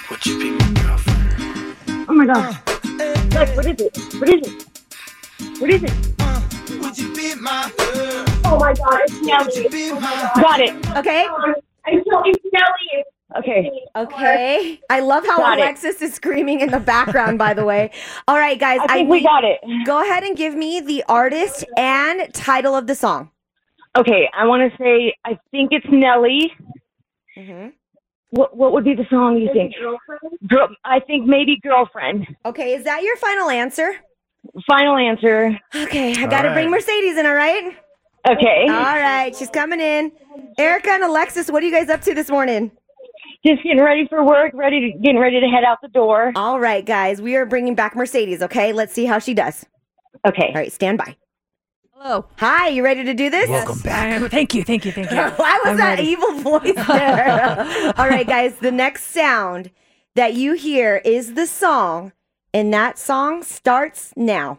Would you be my girlfriend? Oh my gosh. Look, what is it? What is it? What is it? Would you be my girl? Oh my god, it's Nelly. Got it. Okay. It's Nelly. Okay. Okay. I love how Got Alexis is screaming in the background, by the way. All right, guys. I think we got it. Go ahead and give me the artist and title of the song. Okay, I want to say, I think it's Nelly. Mm-hmm. What would be the song you think? Girlfriend? I think maybe Girlfriend. Okay, is that your final answer? Final answer. Okay, I got to bring Mercedes in, all right? Okay. All right, she's coming in. Erica and Alexis, what are you guys up to this morning? Just getting ready for work, getting ready to head out the door. All right, guys, we are bringing back Mercedes, okay? Let's see how she does. Okay. All right, stand by. Hello. Hi, you ready to do this? Welcome back. Thank you. Why was that evil voice there? All right, guys, the next sound that you hear is the song, and that song starts now.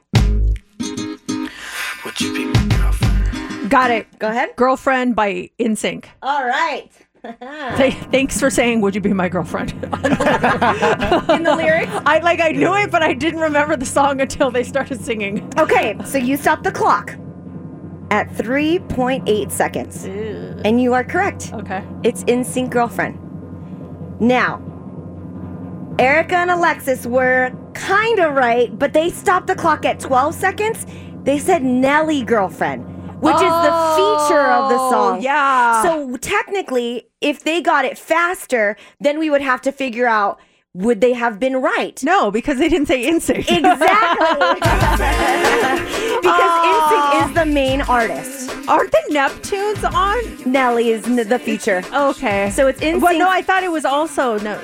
Would you be my girlfriend? Got it. Go ahead. Girlfriend by NSYNC. All right. Thanks for saying, would you be my girlfriend? In the lyrics? I knew it, but I didn't remember the song until they started singing. Okay, so you stop the clock at 3.8 seconds. Ew. And you are correct. Okay. It's NSYNC Girlfriend. Now, Erica and Alexis were kind of right, but they stopped the clock at 12 seconds. They said Nelly Girlfriend, which is the feature of the song. Yeah. So technically, if they got it faster, then we would have to figure out, would they have been right? No, because they didn't say NSYNC. Exactly. Because NSYNC is the main artist. Aren't the Neptunes on? Nelly is the feature. Okay. So it's NSYNC. Well, no, I thought it was also, no.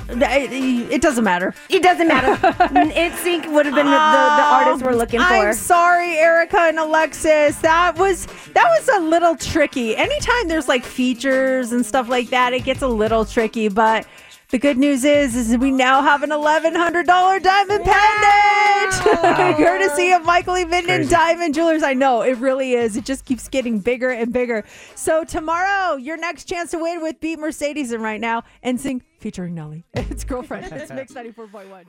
It doesn't matter. It doesn't matter. NSYNC would have been the artist we're looking for. I'm sorry, Erica and Alexis. That was a little tricky. Anytime there's like features and stuff like that, it gets a little tricky. But the good news is we now have an $1,100 diamond pendant, courtesy of Michael E. Minden Diamond Jewelers. I know, it really is. It just keeps getting bigger and bigger. So tomorrow, your next chance to win with Beat Mercedes, and right now, NSYNC featuring Nelly. It's Girlfriend. It's Mix 94.1.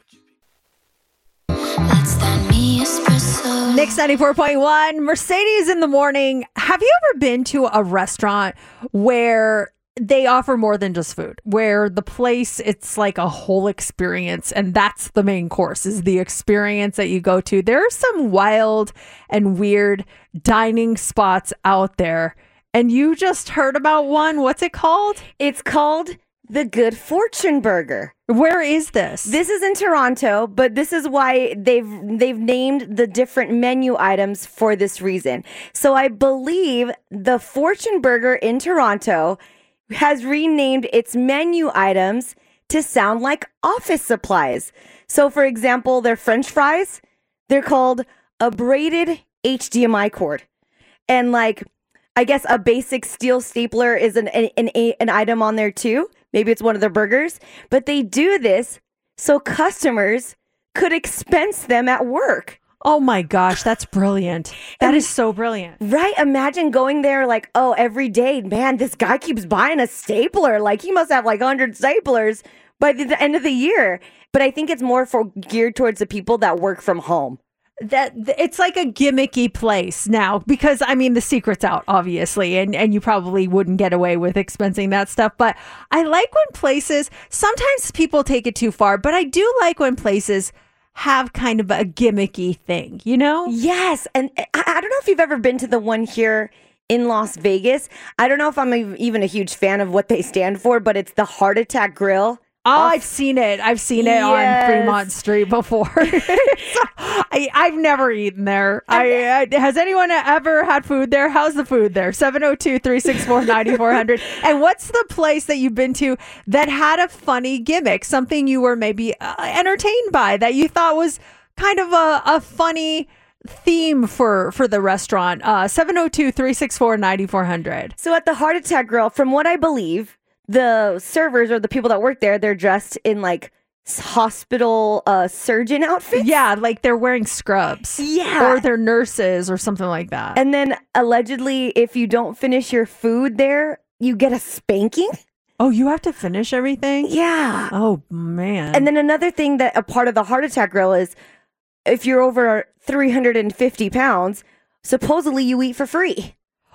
Mix 94.1, Mercedes in the morning. Have you ever been to a restaurant where they offer more than just food, where the place, it's like a whole experience, and that's the main course, is the experience that you go to? There are some wild and weird dining spots out there, and you just heard about one. What's it called? It's called the Good Fortune Burger. Where is this? This is in Toronto, but this is why they've named the different menu items for this reason. So I believe the Fortune Burger in Toronto has renamed its menu items to sound like office supplies. So, for example, their French fries, they're called a braided HDMI cord. And like, I guess a basic steel stapler is an item on there too. Maybe it's one of their burgers. But they do this so customers could expense them at work. Oh my gosh, that's brilliant. That is so brilliant. Right? Imagine going there like, oh, every day, man, this guy keeps buying a stapler. Like, he must have like 100 staplers by the end of the year. But I think it's more geared towards the people that work from home. That it's like a gimmicky place now, because I mean the secret's out, obviously, and you probably wouldn't get away with expensing that stuff. But I like when places, sometimes people take it too far, but I do like when places have kind of a gimmicky thing, you know? Yes. And I don't know if you've ever been to the one here in Las Vegas. I don't know if I'm even a huge fan of what they stand for, but it's the Heart Attack Grill. Oh, I've seen it. I've seen it on Fremont Street before. I've never eaten there. Has anyone ever had food there? How's the food there? 702-364-9400. And what's the place that you've been to that had a funny gimmick? Something you were maybe entertained by that you thought was kind of a funny theme for the restaurant? 702-364-9400. So at the Heart Attack Grill, from what I believe, the servers or the people that work there, they're dressed in like hospital surgeon outfits. Yeah, like they're wearing scrubs. Yeah. Or they're nurses or something like that. And then allegedly, if you don't finish your food there, you get a spanking. Oh, you have to finish everything? Yeah. Oh, man. And then another thing that a part of the Heart Attack Grill is if you're over 350 pounds, supposedly you eat for free.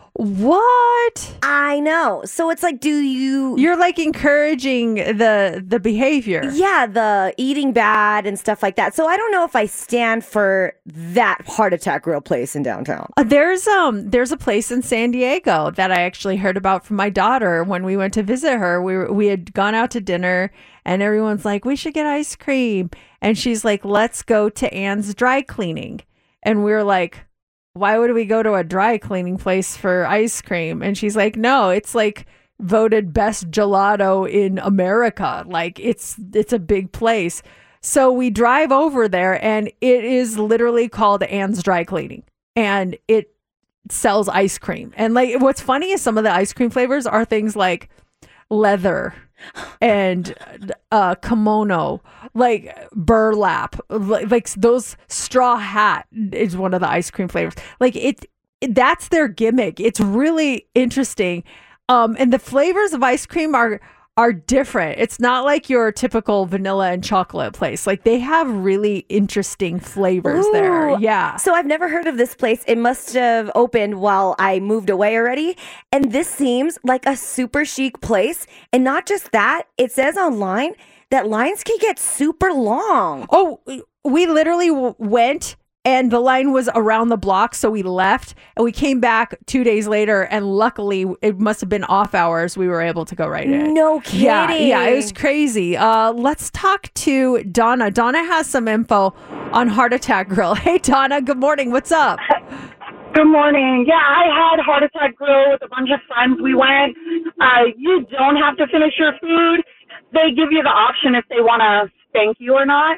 What? I know. So it's like, You're like encouraging the behavior. Yeah, the eating bad and stuff like that. So I don't know if I stand for that Heart Attack Grill place in downtown. There's a place in San Diego that I actually heard about from my daughter when we went to visit her. We had gone out to dinner and everyone's like, we should get ice cream. And she's like, let's go to Ann's Dry Cleaning. And we were like, why would we go to a dry cleaning place for ice cream? And she's like, no, it's like voted best gelato in America. Like it's a big place. So we drive over there and it is literally called Ann's Dry Cleaning and it sells ice cream. And like, what's funny is some of the ice cream flavors are things like leather and kimono, like burlap, like those Straw Hat is one of the ice cream flavors. Like that's their gimmick. It's really interesting. And the flavors of ice cream are different. It's not like your typical vanilla and chocolate place. Like they have really interesting flavors there. Yeah. So I've never heard of this place. It must have opened while I moved away already. And this seems like a super chic place. And not just that, it says online that lines can get super long. Oh, we literally went and the line was around the block. So we left and we came back 2 days later. And luckily, it must have been off hours. We were able to go right in. No kidding. Yeah, it was crazy. Let's talk to Donna. Donna has some info on Heart Attack Grill. Hey, Donna, good morning. What's up? Good morning. Yeah, I had Heart Attack Grill with a bunch of friends. We went. You don't have to finish your food. They give you the option if they want to spank you or not.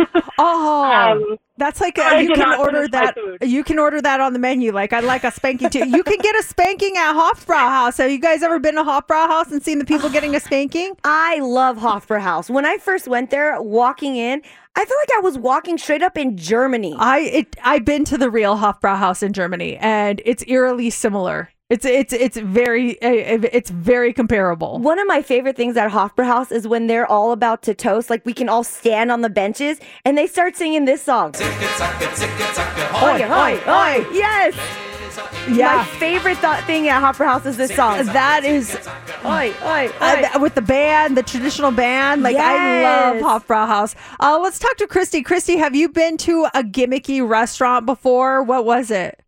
That's like you can order that. You can order that on the menu. Like I'd like a spanking too. You can get a spanking at Hofbrauhaus. Have you guys ever been to Hofbrauhaus and seen the people getting a spanking? I love Hofbrauhaus. When I first went there, walking in, I felt like I was walking straight up in Germany. I've been to the real Hofbrauhaus in Germany, and it's eerily similar. It's very comparable. One of my favorite things at Hofbrauhaus is when they're all about to toast, like we can all stand on the benches and they start singing this song. Oi, oi, oi. Yes. Yeah. My favorite thing at Hofbrauhaus is this song. That is oi, oi, oi. With the band, the traditional band. Like I love Hofbrauhaus. Let's talk to Christy. Christy, have you been to a gimmicky restaurant before? What was it?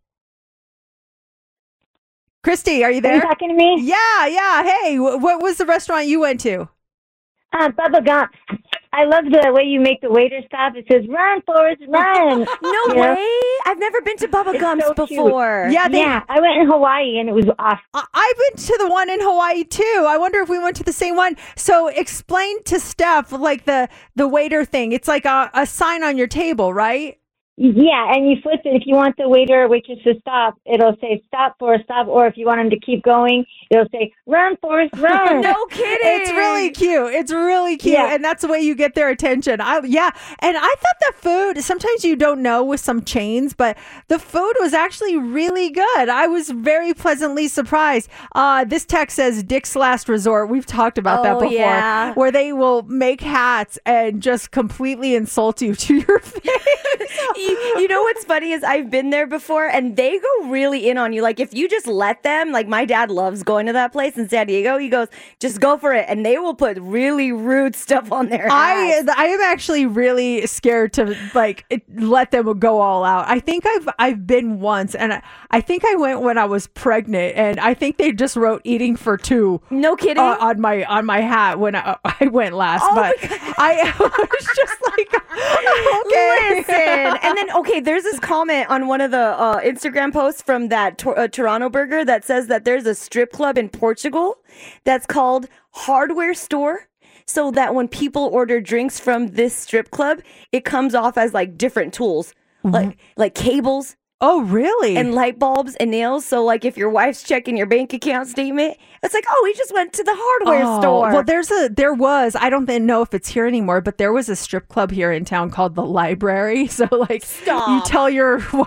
Christy, are you there? Are you talking to me? Yeah. Hey, what was the restaurant you went to? Bubba Gump. I love the way you make the waiter stop. It says, run, Forrest, run. No way. I've never been to Bubba Gump's before. Yeah, I went in Hawaii and it was awesome. I've been to the one in Hawaii too. I wonder if we went to the same one. So explain to Steph, like the waiter thing. It's like a sign on your table, right? Yeah, and you flip it. If you want the waiter or waitress to stop, it'll say stop for a stop. Or if you want them to keep going, it'll say run, Forrest, run. No kidding. It's really cute. Yeah. And that's the way you get their attention. And I thought the food, sometimes you don't know with some chains, but the food was actually really good. I was very pleasantly surprised. This text says Dick's Last Resort. We've talked about that before. Yeah. Where they will make hats and just completely insult you to your face. You know what's funny is I've been there before and they go really in on you. Like if you just let them, like my dad loves going to that place in San Diego. He goes, just go for it. And they will put really rude stuff on their hats. I am actually really scared to let them go all out. I think I've been once and I think I went when I was pregnant and I think they just wrote eating for two. No kidding. On my hat when I went last. Oh but I was just like, okay. Listen. And then, there's this comment on one of the Instagram posts from that Toronto Burger that says that there's a strip club in Portugal that's called Hardware Store. So that when people order drinks from this strip club, it comes off as like different tools, like cables. Oh, really? And light bulbs and nails. So, like, if your wife's checking your bank account statement, it's like, oh, he just went to the hardware store. Well, there was, I don't know if it's here anymore, but there was a strip club here in town called The Library. So, like, Stop. you tell your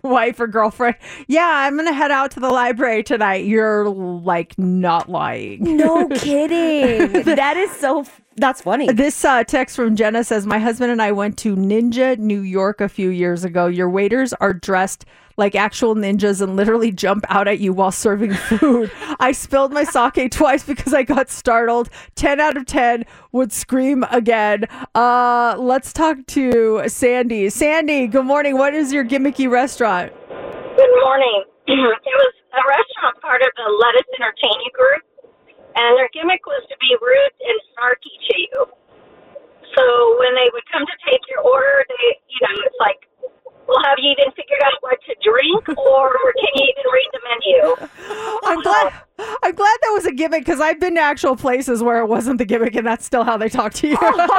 wife or girlfriend, yeah, I'm going to head out to the library tonight. You're like not lying. No kidding. That's funny. This text from Jenna says, my husband and I went to Ninja New York a few years ago. Your waiters are dressed like actual ninjas and literally jump out at you while serving food. I spilled my sake twice because I got startled. 10 out of 10 would scream again. Let's talk to Sandy. Sandy, good morning. What is your gimmicky restaurant? Good morning. It was a restaurant part of the Lettuce Entertaining Group, and their gimmick was to be rude and snarky to you. So when they would come to take your order, it's like, well, have you even figured out what to drink, or can you even read the menu? I'm glad that was a gimmick, because I've been to actual places where it wasn't the gimmick, and that's still how they talk to you.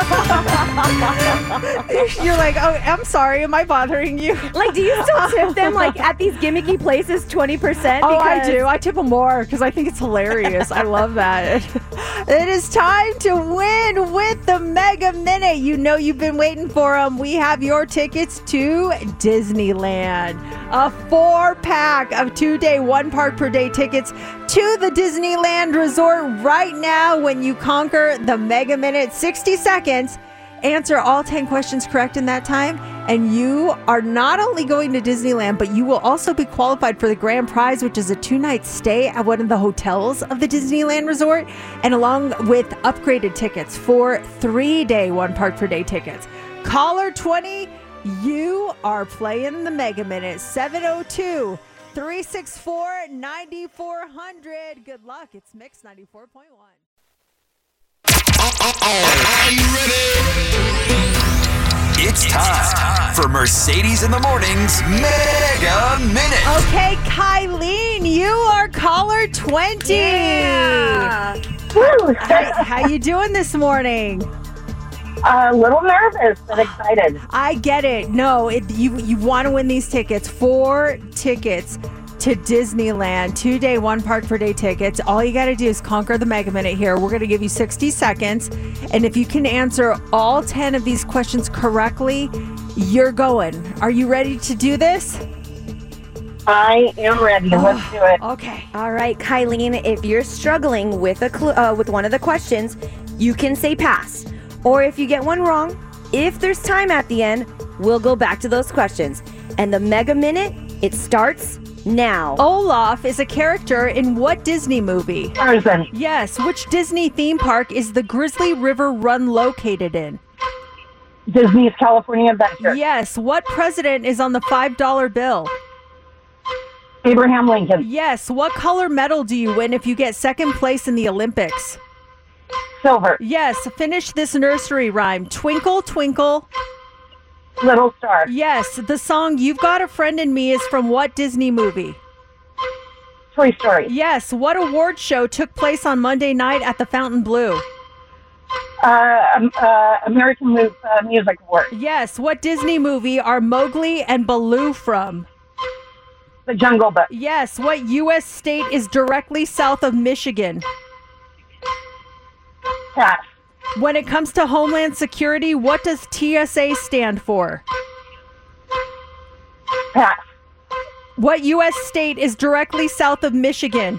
You're like, oh, I'm sorry, am I bothering you? Like, do you still tip them, like, at these gimmicky places 20%? Oh, I do. I tip them more, because I think it's hilarious. I love that. It is time to win with the Mega Minute. You know you've been waiting for them. We have your tickets to Disneyland. A 4-pack of 2-day, 1 park per day tickets to the Disneyland Resort right now when you conquer the Mega Minute. 60 seconds. Answer all 10 questions correct in that time, and you are not only going to Disneyland, but you will also be qualified for the grand prize, which is a 2-night stay at one of the hotels of the Disneyland Resort, and along with upgraded tickets for 3-day, 1 park per day tickets. Caller 20, you are playing the Mega Minute. 702-364-9400. Good luck. It's Mix 94.1. Are you ready? It's time for Mercedes in the Morning's Mega Minute. Okay, Kylene, you are caller 20. Yeah. How you doing this morning? A little nervous, but excited. I get it. No, you want to win these tickets. 4 tickets to Disneyland. 2-day, 1 park per day tickets. All you got to do is conquer the Mega Minute here. We're going to give you 60 seconds. And if you can answer all 10 of these questions correctly, you're going. Are you ready to do this? I am ready. Let's do it. Okay. All right, Kylene, if you're struggling with with one of the questions, you can say pass. Or if you get one wrong, if there's time at the end, we'll go back to those questions. And the Mega Minute, it starts now. Olaf is a character in what Disney movie? Tarzan. Yes. Which Disney theme park is the Grizzly River Run located in? Disney's California Adventure. Yes. What president is on the $5 bill? Abraham Lincoln. Yes. What color medal do you win if you get second place in the Olympics? Silver. Yes. Finish this nursery rhyme. Twinkle, twinkle. Little Star. Yes. The song You've Got a Friend in Me is from what Disney movie? Toy Story. Yes. What award show took place on Monday night at the Fontainebleau? American Music Award. Yes. What Disney movie are Mowgli and Baloo from? The Jungle Book. Yes. What U.S. state is directly south of Michigan? Pass. When it comes to Homeland Security, what does TSA stand for? Pass. What U.S. state is directly south of Michigan?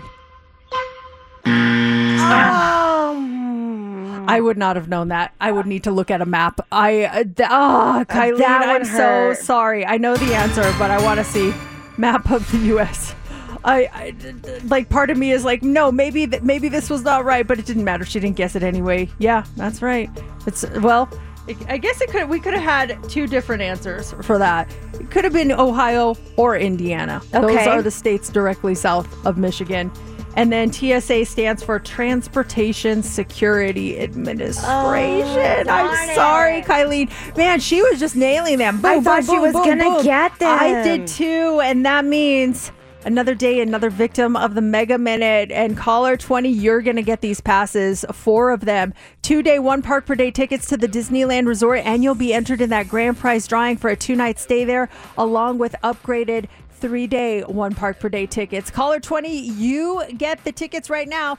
I would not have known that. I would need to look at a map. Kylene, I'm so sorry. I know the answer, but I want to see map of the U.S. I like, part of me is like, no, maybe this was not right, but it didn't matter. She didn't guess it anyway. Yeah, that's right. I guess we could have had 2 different answers for that. It could have been Ohio or Indiana. Okay. Those are the states directly south of Michigan. And then TSA stands for Transportation Security Administration. I'm sorry, Kylene. Man, she was just nailing them. Boom, I thought she was going to get them. I did too. And that means another day, another victim of the Mega Minute. And caller 20, you're going to get these passes, 4 of them. 2-day, 1 park per day tickets to the Disneyland Resort. And you'll be entered in that grand prize drawing for a 2-night stay there, along with upgraded 3-day, 1 park per day tickets. Caller 20, you get the tickets right now.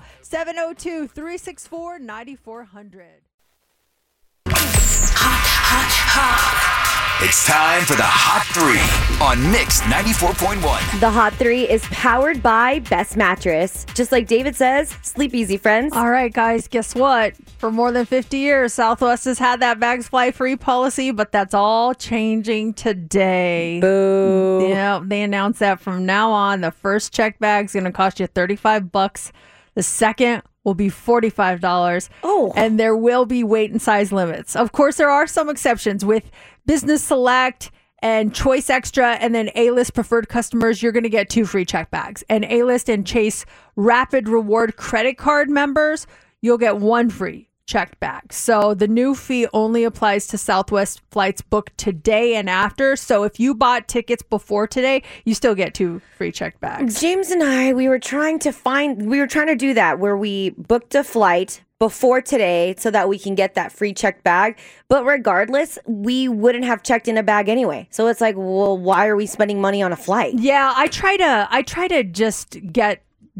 702-364-9400. Hot. It's time for the Hot 3 on Mix 94.1. The Hot 3 is powered by Best Mattress. Just like David says, sleep easy, friends. All right, guys, guess what? For more than 50 years, Southwest has had that bags fly free policy, but that's all changing today. Boo. Yeah, they announced that from now on, the first checked bag is going to cost you $35. The second will be $45. Oh. And there will be weight and size limits. Of course, there are some exceptions with Business Select and Choice Extra, and then A-List preferred customers, you're going to get 2 free check bags. And A-List and Chase Rapid Reward credit card members, you'll get 1 free checked bag. So the new fee only applies to Southwest flights booked today and after. So if you bought tickets before today, you still get 2 free checked bags. James and I, we were trying to do that where we booked a flight before today so that we can get that free checked bag. But regardless, we wouldn't have checked in a bag anyway. So it's like, well, why are we spending money on a flight? Yeah, I try to just get,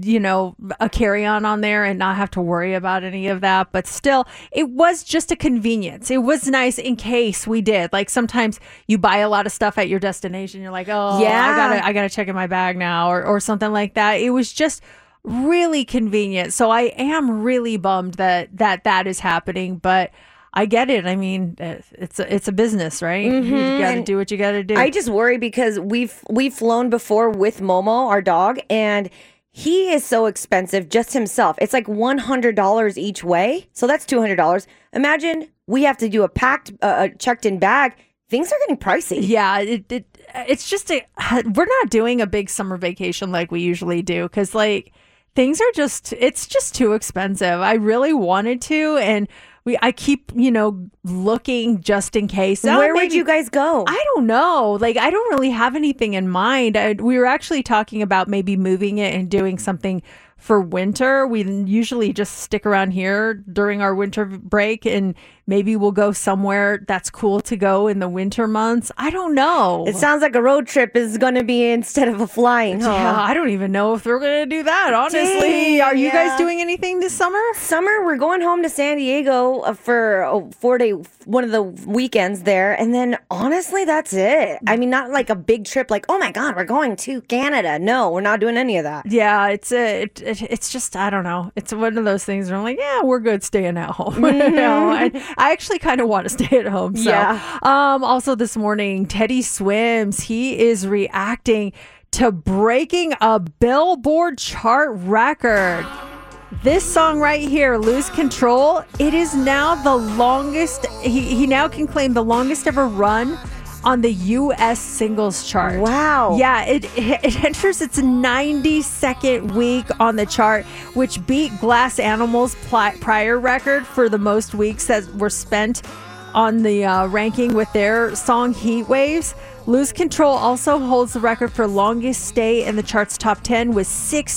a carry-on on there and not have to worry about any of that. But still, it was just a convenience. It was nice in case we did. Like sometimes you buy a lot of stuff at your destination. You're like, oh, yeah, I gotta check in my bag now or something like that. It was just really convenient. So I am really bummed that is happening, but I get it. I mean, it's a business, right? Mm-hmm. You got to do what you got to do. I just worry because we've flown before with Momo, our dog, and he is so expensive just himself. It's like $100 each way. So that's $200. Imagine we have to do a packed, checked-in bag. Things are getting pricey. Yeah, it's just we're not doing a big summer vacation like we usually do because things are it's just too expensive. I really wanted to, and I keep, looking just in case. Where would you guys go? I don't know. I don't really have anything in mind. We were actually talking about maybe moving it and doing something for winter. We usually just stick around here during our winter break, and maybe we'll go somewhere that's cool to go in the winter months. I don't know. It sounds like a road trip is going to be instead of a flying. Huh? Yeah, I don't even know if we're going to do that, honestly. Dang, are you guys doing anything this summer? We're going home to San Diego for a 4-day, one of the weekends there. And then honestly, that's it. I mean, not like a big trip like, oh my God, we're going to Canada. No, we're not doing any of that. Yeah, it's just, I don't know. It's one of those things where I'm like, yeah, we're good staying at home. Mm-hmm. I actually kind of want to stay at home. So, yeah. Also this morning, Teddy Swims, he is reacting to breaking a Billboard chart record. This song right here, Lose Control, it is now the longest, he now can claim the longest ever run on the U.S. singles chart. Wow. Yeah, it enters its 92nd week on the chart, which beat Glass Animals' prior record for the most weeks that were spent on the ranking with their song Heat Waves. Lose Control also holds the record for longest stay in the chart's top 10 with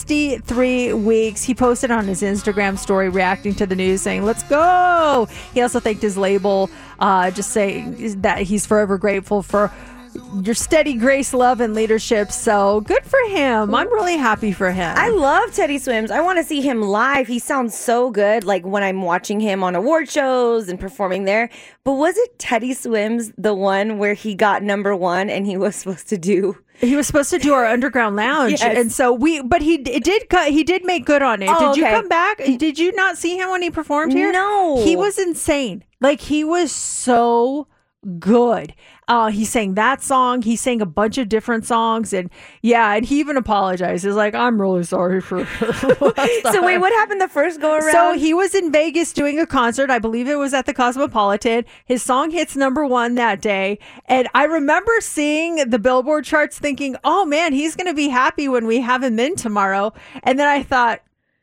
63 weeks. He posted on his Instagram story reacting to the news saying, let's go. He also thanked his label, just saying that he's forever grateful for your steady grace, love, and leadership. So good for him. I'm really happy for him. I love Teddy Swims. I want to see him live. He sounds so good, like when I'm watching him on award shows and performing there. But was it Teddy Swims, the one where he got #1 and he was supposed to do our underground lounge? Yes. And so he did make good on it. Did you come back? Did you not see him when he performed here? No. He was insane. He was so good. He sang that song. He sang a bunch of different songs, and he even apologized. He's like, I'm really sorry for So wait, what happened the first go around? So he was in Vegas doing a concert. I believe it was at the Cosmopolitan. His song hits #1 that day. And I remember seeing the Billboard charts thinking, oh man, he's going to be happy when we have him in tomorrow. And then I thought,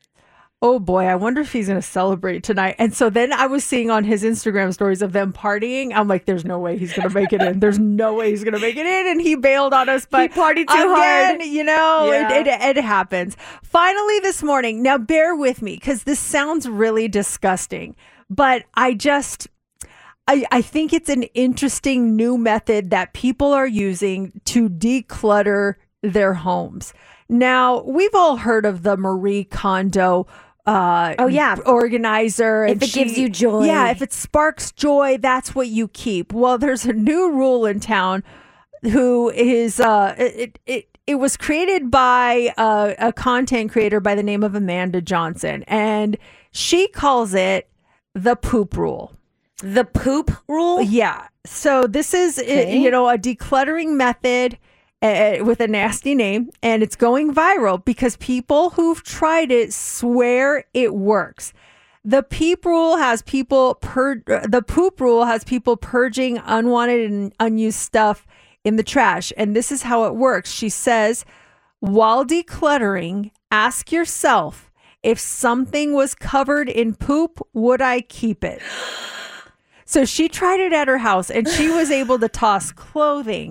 oh boy, I wonder if he's going to celebrate tonight. And so then I was seeing on his Instagram stories of them partying. I'm like, there's no way he's going to make it in. There's no way he's going to make it in. And he bailed on us. But he partied too hard. It happens. Finally this morning, now bear with me because this sounds really disgusting. But I think it's an interesting new method that people are using to declutter their homes. Now, we've all heard of the Marie Kondo organizer. If it gives you joy. Yeah, if it sparks joy, that's what you keep. Well, there's a new rule in town who is, it was created by a content creator by the name of Amanda Johnson, and she calls it the poop rule. The poop rule? Yeah. So this is, a decluttering method with a nasty name, and it's going viral because people who've tried it swear it works. The poop rule has people purging unwanted and unused stuff in the trash, and this is how it works. She says, while decluttering, ask yourself, if something was covered in poop, would I keep it? So she tried it at her house, and she was able to toss clothing,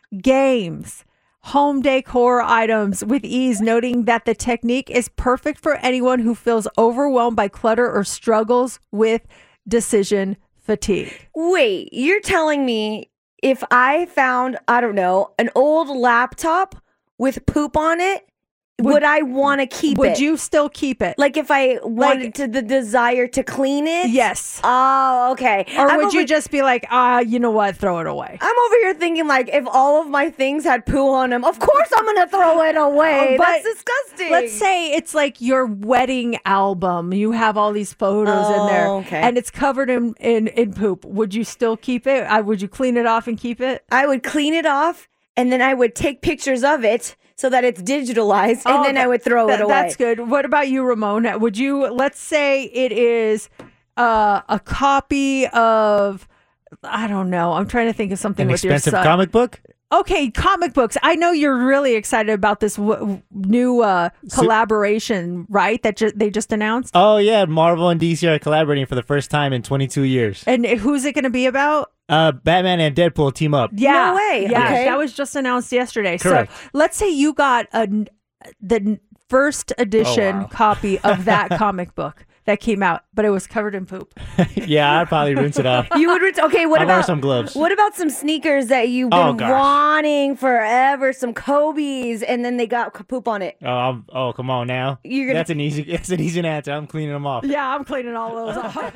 games, home decor items with ease, noting that the technique is perfect for anyone who feels overwhelmed by clutter or struggles with decision fatigue. Wait, you're telling me if I found, I don't know, an old laptop with poop on it, would I want to keep it? Would you still keep it? Like if I wanted the desire to clean it? Yes. Oh, okay. Or would you just be like, you know what, throw it away? I'm over here thinking like if all of my things had poo on them, of course I'm going to throw it away. That's disgusting. Let's say it's like your wedding album. You have all these photos in there. Okay. And it's covered in poop. Would you still keep it? Would you clean it off and keep it? I would clean it off, and then I would take pictures of it so that it's digitalized, and then I would throw it away. That's good. What about you, Ramon? Would you, let's say it is a copy of, I don't know, I'm trying to think of something with your son. An expensive comic book? Okay, comic books. I know you're really excited about this new collaboration, right? That they just announced? Oh, yeah. Marvel and DC are collaborating for the first time in 22 years. And who's it going to be about? Batman and Deadpool team up. Yeah. No way. Yeah, Okay. that was just announced yesterday. Correct. So let's say you got the first edition copy of that comic book that came out, but it was covered in poop. Yeah, I'd probably rinse it off. You would rinse. Okay, what I'll about wear some gloves? What about some sneakers that you've been wanting forever? Some Kobe's, and then they got poop on it. Oh, come on now. That's an easy answer. I'm cleaning them off. Yeah, I'm cleaning all those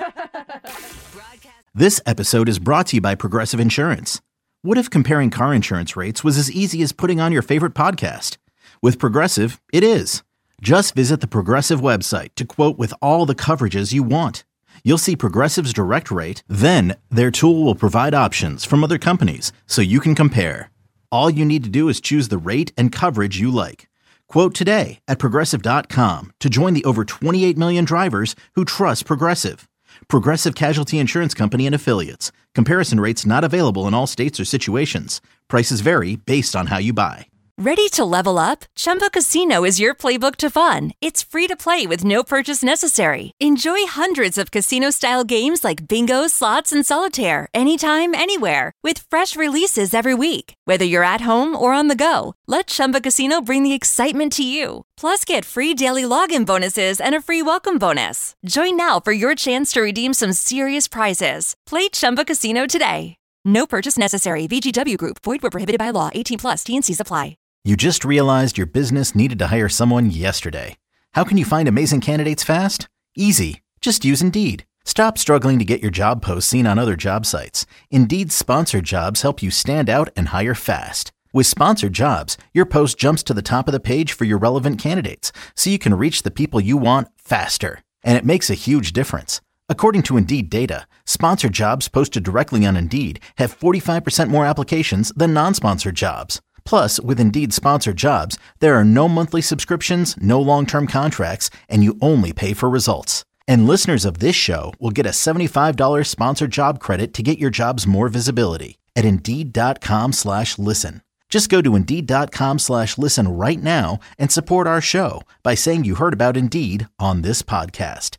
off. This episode is brought to you by Progressive Insurance. What if comparing car insurance rates was as easy as putting on your favorite podcast? With Progressive, it is. Just visit the Progressive website to quote with all the coverages you want. You'll see Progressive's direct rate, then their tool will provide options from other companies so you can compare. All you need to do is choose the rate and coverage you like. Quote today at Progressive.com to join the over 28 million drivers who trust Progressive. Progressive Casualty Insurance Company and Affiliates. Comparison rates not available in all states or situations. Prices vary based on how you buy. Ready to level up? Chumba Casino is your playbook to fun. It's free to play with no purchase necessary. Enjoy hundreds of casino-style games like bingo, slots, and solitaire anytime, anywhere. With fresh releases every week. Whether you're at home or on the go, let Chumba Casino bring the excitement to you. Plus, get free daily login bonuses and a free welcome bonus. Join now for your chance to redeem some serious prizes. Play Chumba Casino today. No purchase necessary. VGW Group. Void where prohibited by law. 18+. T&Cs apply. You just realized your business needed to hire someone yesterday. How can you find amazing candidates fast? Easy. Just use Indeed. Stop struggling to get your job posts seen on other job sites. Indeed's sponsored jobs help you stand out and hire fast. With sponsored jobs, your post jumps to the top of the page for your relevant candidates, so you can reach the people you want faster. And it makes a huge difference. According to Indeed data, sponsored jobs posted directly on Indeed have 45% more applications than non-sponsored jobs. Plus, with Indeed sponsored jobs, there are no monthly subscriptions, no long-term contracts, and you only pay for results. And listeners of this show will get a $75 sponsored job credit to get your jobs more visibility at Indeed.com/listen. Just go to Indeed.com/listen right now and support our show by saying you heard about Indeed on this podcast.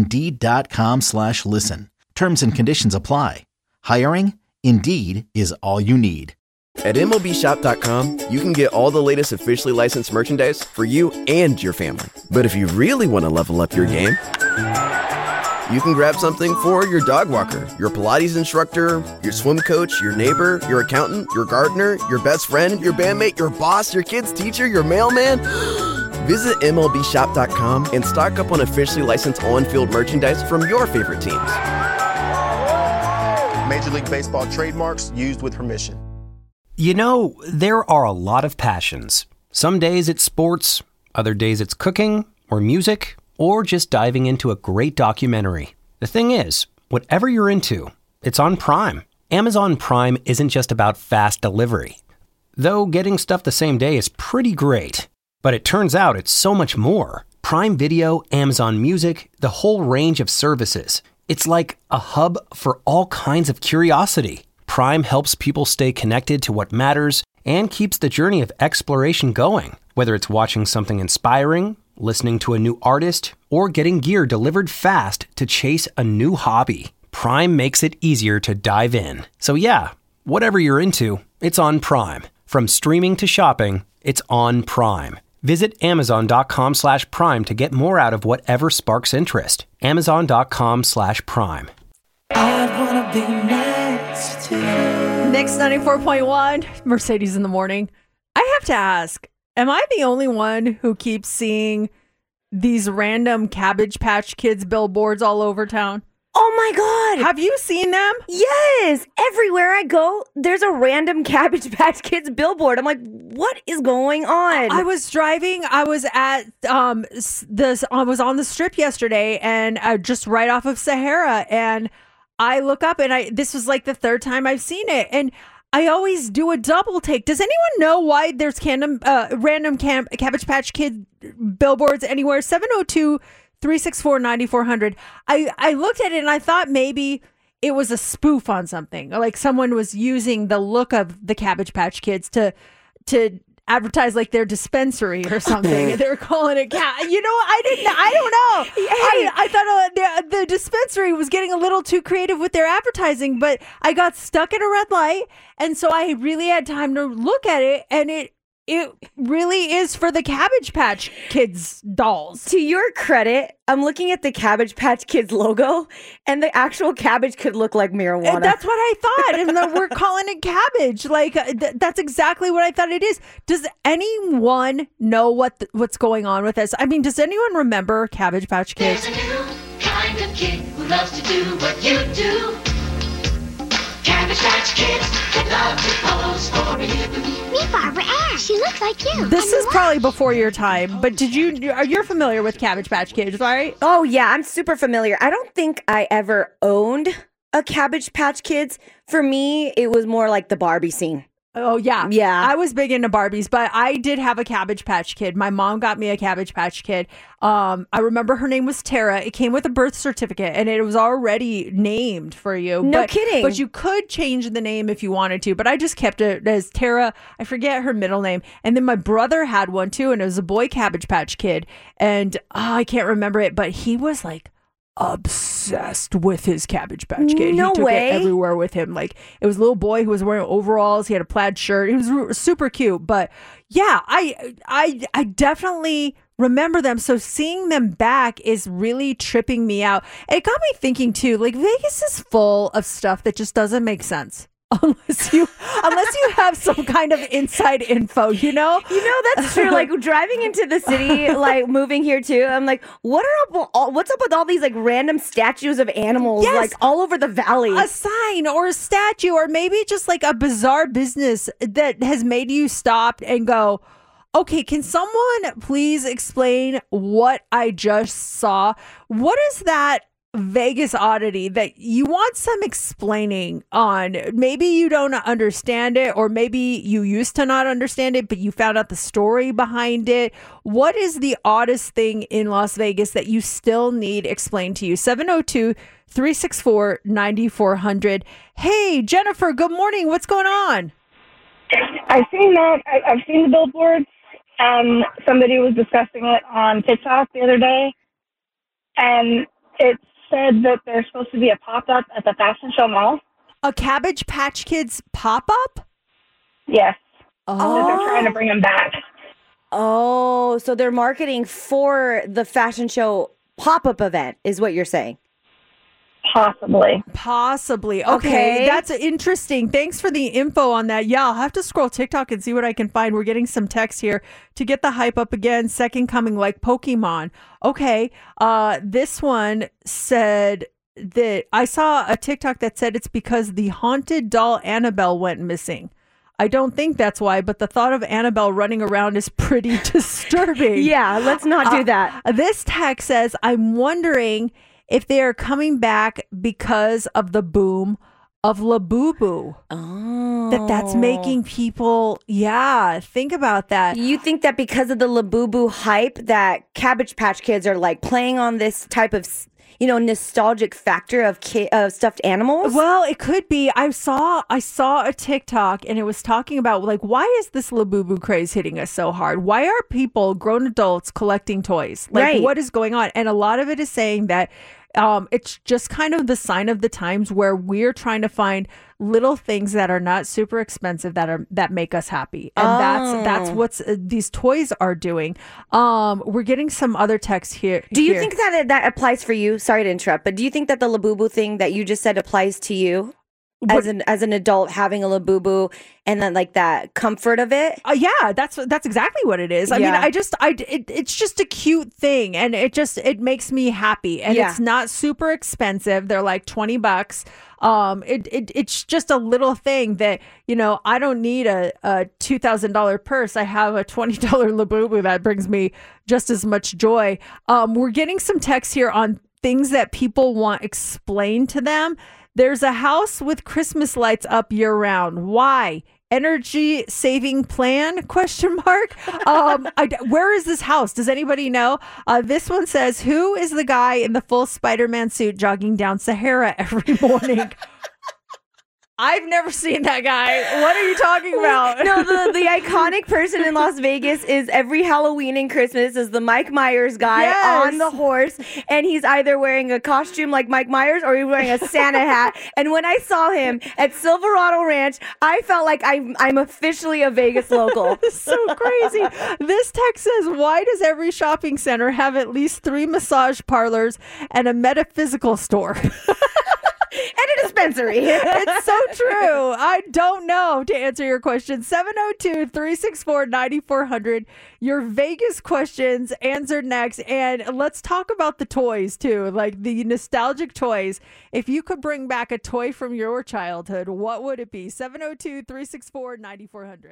Indeed.com/listen. Terms and conditions apply. Hiring? Indeed is all you need. At MLBshop.com, you can get all the latest officially licensed merchandise for you and your family. But if you really want to level up your game, you can grab something for your dog walker, your Pilates instructor, your swim coach, your neighbor, your accountant, your gardener, your best friend, your bandmate, your boss, your kid's teacher, your mailman. Visit MLBshop.com and stock up on officially licensed on-field merchandise from your favorite teams. Major League Baseball trademarks used with permission. You know, there are a lot of passions. Some days it's sports, other days it's cooking or music, or just diving into a great documentary. The thing is, whatever you're into, it's on Prime. Amazon Prime isn't just about fast delivery. Though getting stuff the same day is pretty great. But it turns out it's so much more. Prime Video, Amazon Music, the whole range of services. It's like a hub for all kinds of curiosity. Prime helps people stay connected to what matters and keeps the journey of exploration going. Whether it's watching something inspiring, listening to a new artist, or getting gear delivered fast to chase a new hobby, Prime makes it easier to dive in. So yeah, whatever you're into, it's on Prime. From streaming to shopping, it's on Prime. Visit Amazon.com/Prime to get more out of whatever sparks interest. Amazon.com/Prime. I wanna be next to you. Mix 94.1, Mercedes in the morning. I have to ask, am I the only one who keeps seeing these random Cabbage Patch Kids billboards all over town? Oh my God. Have you seen them? Yes. Everywhere I go, there's a random Cabbage Patch Kids billboard. I'm like, what is going on? I was driving. I was at I was on the strip yesterday, and just right off of Sahara, and I look up, and this was like the third time I've seen it, and I always do a double take. Does anyone know why there's random Cabbage Patch Kid billboards anywhere? 702-364-9400. I looked at it and I thought maybe it was a spoof on something. Like someone was using the look of the Cabbage Patch Kids to advertise like their dispensary or something. They were calling it I don't know. I thought the dispensary was getting a little too creative with their advertising, but I got stuck in a red light, and so I really had time to look at it, and it really is for the Cabbage Patch Kids dolls. To your credit, I'm looking at the Cabbage Patch Kids logo, and the actual cabbage could look like marijuana. And that's what I thought, and we're calling it cabbage. Like that's exactly what I thought it is. Does anyone know what's going on with this? I mean, does anyone remember Cabbage Patch Kids? There's a new kind of kid who loves to do what you do. Cabbage Patch Kids that love to pose for you. Me, Barbara Ann. She looks like you. This is probably before your time, but you're familiar with Cabbage Patch Kids, right? Oh yeah, I'm super familiar. I don't think I ever owned a Cabbage Patch Kids. For me, it was more like the Barbie scene. Oh, yeah. Yeah. I was big into Barbies, but I did have a Cabbage Patch Kid. My mom got me a Cabbage Patch Kid. I remember her name was Tara. It came with a birth certificate, and it was already named for you. No kidding. But you could change the name if you wanted to, but I just kept it as Tara. I forget her middle name. And then my brother had one, too, and it was a boy Cabbage Patch Kid. And I can't remember it, but he was like obsessed with his Cabbage Patch Kid. No he took way. it everywhere with him. Like, it was a little boy who was wearing overalls. He had a plaid shirt. He was super cute. But yeah, I definitely remember them. So seeing them back is really tripping me out. It got me thinking too, like, Vegas is full of stuff that just doesn't make sense. Unless you have some kind of inside info, You know, that's true. Like driving into the city, like moving here too, I'm like, what's up with all these like random statues of animals like all over the valley? A sign or a statue, or maybe just like a bizarre business that has made you stop and go, okay, can someone please explain what I just saw? What is that Vegas oddity that you want some explaining on? Maybe you don't understand it, or maybe you used to not understand it, but you found out the story behind it. What is the oddest thing in Las Vegas that you still need explained to you? 702-364-9400. Hey, Jennifer, good morning. What's going on? I've seen that. I've seen the billboards. Somebody was discussing it on TikTok the other day, and it said that there's supposed to be a pop-up at the Fashion Show Mall. A Cabbage Patch Kids pop-up? Yes. Oh. They're trying to bring them back. Oh, so they're marketing for the Fashion Show pop-up event is what you're saying? Possibly. Okay. That's interesting. Thanks for the info on that. Yeah, I'll have to scroll TikTok and see what I can find. We're getting some text here to get the hype up again. Second coming like Pokemon. Okay. This one said that I saw a TikTok that said it's because the haunted doll Annabelle went missing. I don't think that's why, but the thought of Annabelle running around is pretty disturbing. Yeah, let's not do that. This text says, I'm wondering if they are coming back because of the boom of Labubu. Oh. That's making people, think about that. You think that because of the Labubu hype that Cabbage Patch Kids are like playing on this type of, nostalgic factor of stuffed animals? Well, it could be. I saw a TikTok and it was talking about like, why is this Labubu craze hitting us so hard? Why are people, grown adults, collecting toys? Like, right. What is going on? And a lot of it is saying that it's just kind of the sign of the times where we're trying to find little things that are not super expensive that make us happy, and that's what these toys are doing. We're getting some other texts here. Do you think that applies for you? Sorry to interrupt, but do you think that the Labubu thing that you just said applies to you? As an adult having a Labubu and then like that comfort of it? Yeah, that's exactly what it is. I mean, it's just a cute thing and it makes me happy, and it's not super expensive. They're like $20. It's just a little thing that, I don't need a $2,000 purse. I have a $20 Labubu that brings me just as much joy. We're getting some texts here on things that people want explained to them. There's a house with Christmas lights up year round. Why? Energy saving plan? ? Where is this house? Does anybody know? This one says, who is the guy in the full Spider-Man suit jogging down Sahara every morning? I've never seen that guy. What are you talking about? No, the iconic person in Las Vegas is every Halloween and Christmas is the Mike Myers guy on the horse. And he's either wearing a costume like Mike Myers or he's wearing a Santa hat. And when I saw him at Silverado Ranch, I felt like I'm officially a Vegas local. So crazy. This text says, why does every shopping center have at least 3 massage parlors and a metaphysical store? And a dispensary. It's so true. I don't know, to answer your question. 702-364-9400. Your Vegas questions answered next. And let's talk about the toys too, like the nostalgic toys. If you could bring back a toy from your childhood, what would it be? 702-364-9400.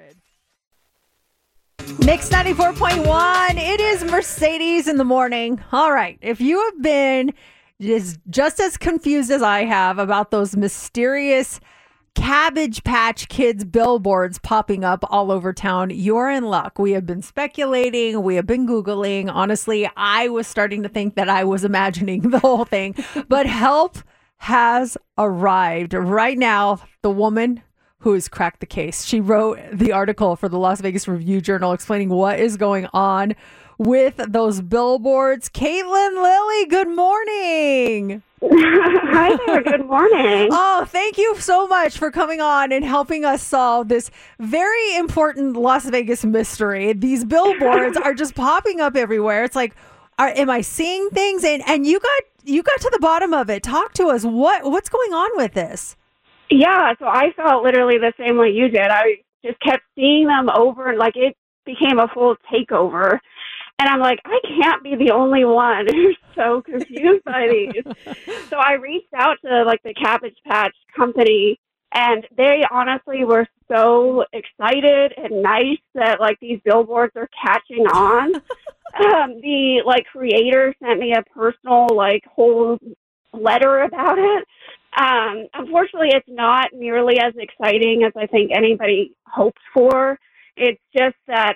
Mix 94.1. It is Mercedes in the morning. All right. If you have been just as confused as I have about those mysterious Cabbage Patch Kids billboards popping up all over town, you're in luck. We have been speculating. We have been Googling. Honestly, I was starting to think that I was imagining the whole thing. But help has arrived. Right now, the woman who has cracked the case. She wrote the article for the Las Vegas Review-Journal explaining what is going on with those billboards. Caitlin Lilly, good morning. Hi there, good morning. Oh, thank you so much for coming on and helping us solve this very important Las Vegas mystery. These billboards are just popping up everywhere. It's like, am I seeing things? And you got to the bottom of it. Talk to us. What's going on with this? Yeah, so I felt literally the same way you did. I just kept seeing them over, and like it became a full takeover. And I'm like, I can't be the only one who's so confused by these. So I reached out to like the Cabbage Patch company, and they honestly were so excited and nice that like these billboards are catching on. The like creator sent me a personal like whole letter about it. Unfortunately, it's not nearly as exciting as I think anybody hoped for. It's just that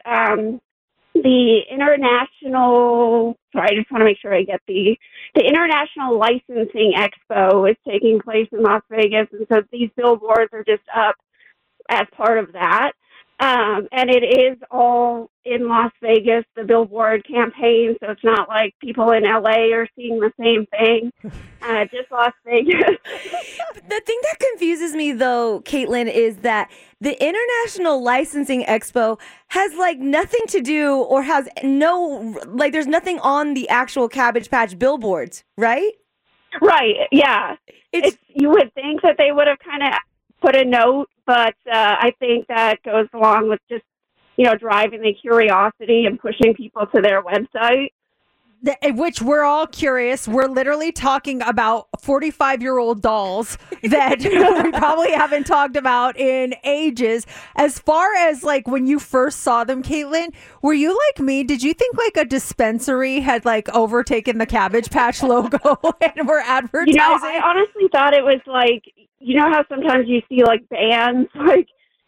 the international, sorry, I just want to make sure I get the International Licensing Expo is taking place in Las Vegas, and so these billboards are just up as part of that. And it is all in Las Vegas, the billboard campaign, so it's not like people in LA are seeing the same thing, just Las Vegas. The thing that confuses me, though, Caitlin, is that the International Licensing Expo has, like, nothing to do or has no, like, there's nothing on the actual Cabbage Patch billboards, right? Right, yeah. It's you would think that they would have kind of put a note, but I think that goes along with just, driving the curiosity and pushing people to their website. Which we're all curious. We're literally talking about 45-year-old dolls that we probably haven't talked about in ages. As far as like when you first saw them, Caitlin, were you like me? Did you think like a dispensary had like overtaken the Cabbage Patch logo and were advertising? I honestly thought it was like, how sometimes you see like bands like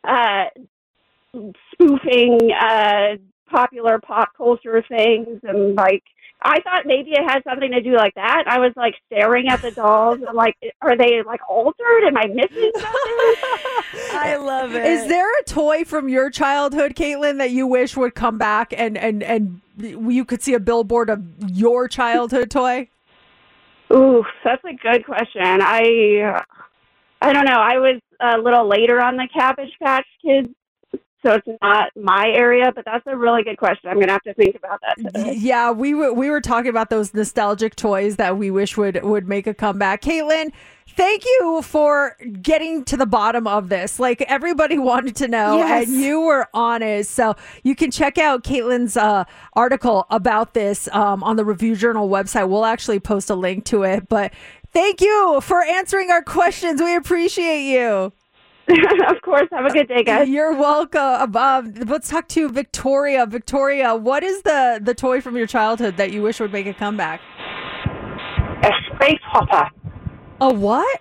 spoofing popular pop culture things, and like I thought maybe it had something to do like that. I was like staring at the dolls. I'm like, are they like altered? Am I missing something? I love it. Is there a toy from your childhood, Caitlin, that you wish would come back and you could see a billboard of your childhood toy? Ooh, that's a good question. I don't know. I was a little later on the Cabbage Patch Kids, so it's not my area, but that's a really good question. I'm going to have to think about that today. Yeah, we were talking about those nostalgic toys that we wish would make a comeback. Caitlin, thank you for getting to the bottom of this. Like, everybody wanted to know, and you were honest. So you can check out Caitlin's article about this on the Review Journal website. We'll actually post a link to it. But thank you for answering our questions. We appreciate you. Of course. Have a good day, guys. You're welcome. Let's talk to Victoria. Victoria, what is the toy from your childhood that you wish would make a comeback? A space hopper. A what?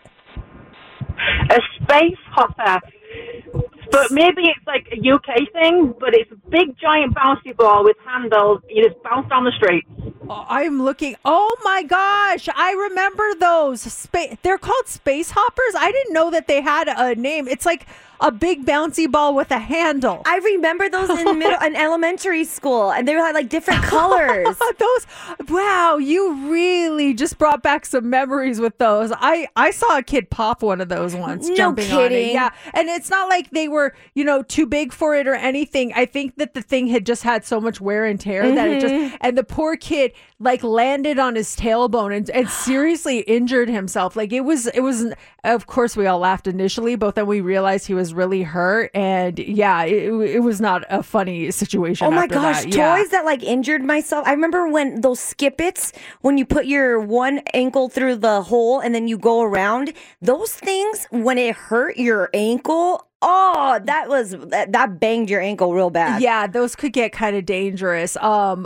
A space hopper. But maybe it's like a UK thing, but it's a big giant bouncy ball with handles. You just bounce down the street. I'm looking. Oh my gosh. I remember those. They're called space hoppers. I didn't know that they had a name. It's like a big bouncy ball with a handle. I remember those in elementary school, and they had like different colors. Wow, you really just brought back some memories with those. I saw a kid pop one of those once. No jumping kidding. on it. Yeah, and it's not like they were, too big for it or anything. I think that the thing had just had so much wear and tear that it just, and the poor kid like landed on his tailbone and seriously injured himself. Like it was, of course we all laughed initially, but then we realized he was really hurt, and it was not a funny situation. Oh my gosh, toys that like injured myself. I remember when those Skip-Its, when you put your one ankle through the hole and then you go around, those things, when it hurt your ankle, oh, that banged your ankle real bad. Yeah, those could get kind of dangerous.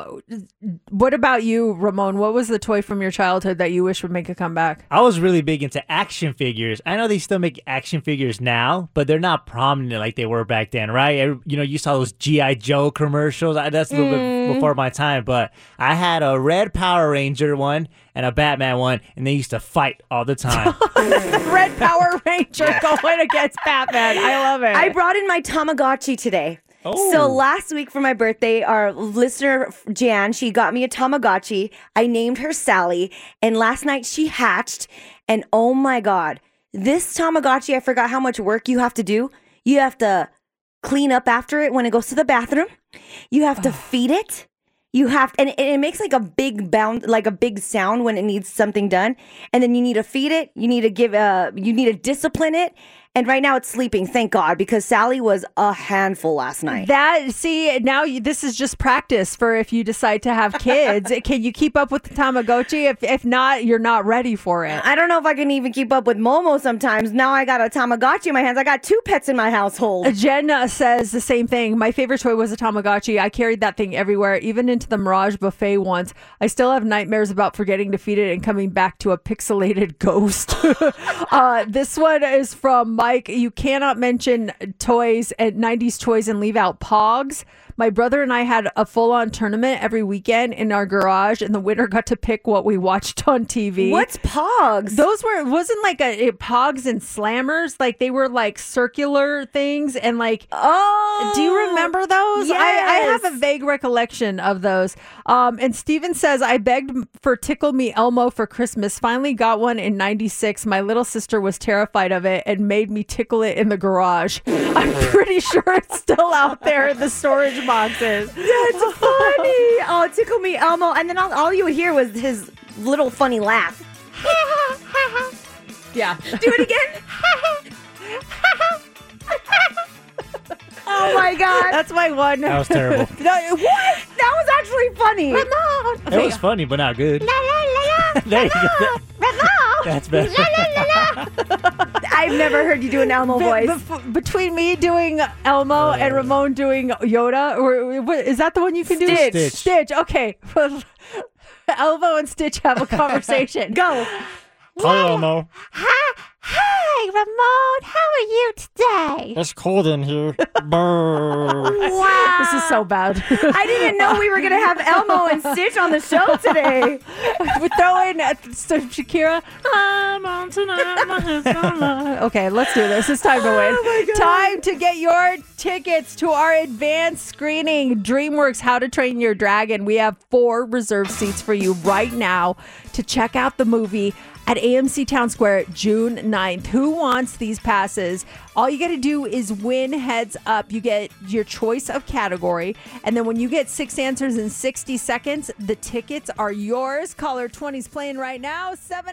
What about you, Ramon? What was the toy from your childhood that you wish would make a comeback? I was really big into action figures. I know they still make action figures now, but they're not prominent like they were back then, right? You saw those G.I. Joe commercials. That's a little bit before my time, but I had a red Power Ranger one and a Batman one, and they used to fight all the time. Red Power Ranger going against Batman. I love it. I brought in my Tamagotchi today. Oh. So last week for my birthday, our listener, Jan, she got me a Tamagotchi. I named her Sally. And last night she hatched. And oh my God, this Tamagotchi, I forgot how much work you have to do. You have to clean up after it when it goes to the bathroom. You have to feed it. And it makes like a big like a big sound when it needs something done. And then you need to feed it. You need to discipline it. And right now it's sleeping, thank God, because Sally was a handful last night. This is just practice for if you decide to have kids. Can you keep up with the Tamagotchi? If not, you're not ready for it. I don't know if I can even keep up with Momo sometimes. Now I got a Tamagotchi in my hands. I got 2 pets in my household. Jen says the same thing. My favorite toy was a Tamagotchi. I carried that thing everywhere, even into the Mirage buffet once. I still have nightmares about forgetting to feed it and coming back to a pixelated ghost. This one is from Mike. You cannot mention toys and 90s toys and leave out Pogs. My brother and I had a full-on tournament every weekend in our garage, and the winner got to pick what we watched on TV. What's Pogs? Those wasn't like Pogs and Slammers. Like they were like circular things, and like, do you remember those? Yes. I have a vague recollection of those. And Steven says, I begged for Tickle Me Elmo for Christmas. Finally got one in 96. My little sister was terrified of it and made me tickle it in the garage. I'm pretty sure it's still out there in the storage boxes. That's funny. Oh, Tickle Me Elmo. And then all you would hear was his little funny laugh. Yeah. Do it again. Oh my God. That's my one. That was terrible. No, what? That was actually funny. It was funny, but not good. There you go. That's better. I've never heard you do an Elmo voice. Between me doing Elmo and Ramon doing Yoda, or is that the one you can do? Stitch. Stitch. Okay. Elmo and Stitch have a conversation. Go. Hi, Elmo. Hi, Ramon. How are you today? It's cold in here. Wow. This is so bad. I didn't even know we were going to have Elmo and Stitch on the show today. We're throwing Shakira. I'm on tonight. My head's gone. Okay, let's do this. It's time to win. Oh my God. Time to get your tickets to our advanced screening, DreamWorks How to Train Your Dragon. We have 4 reserved seats for you right now to check out the movie at AMC Town Square, June 9th. Who wants these passes? All you got to do is win Heads Up. You get your choice of category. And then when you get 6 answers in 60 seconds, the tickets are yours. Caller 20's playing right now.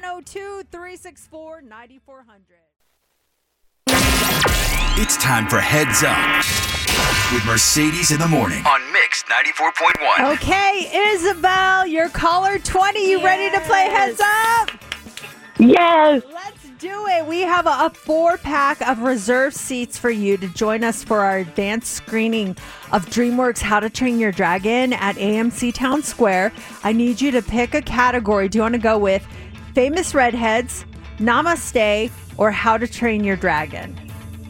702-364-9400. It's time for Heads Up with Mercedes in the morning on Mix 94.1. Okay, Isabel, you're caller 20. You ready to play Heads Up? Yes. Let's do it. We have a 4-pack of reserved seats for you to join us for our advanced screening of DreamWorks How to Train Your Dragon at AMC Town Square. I need you to pick a category. Do you want to go with Famous Redheads, Namaste, or How to Train Your Dragon?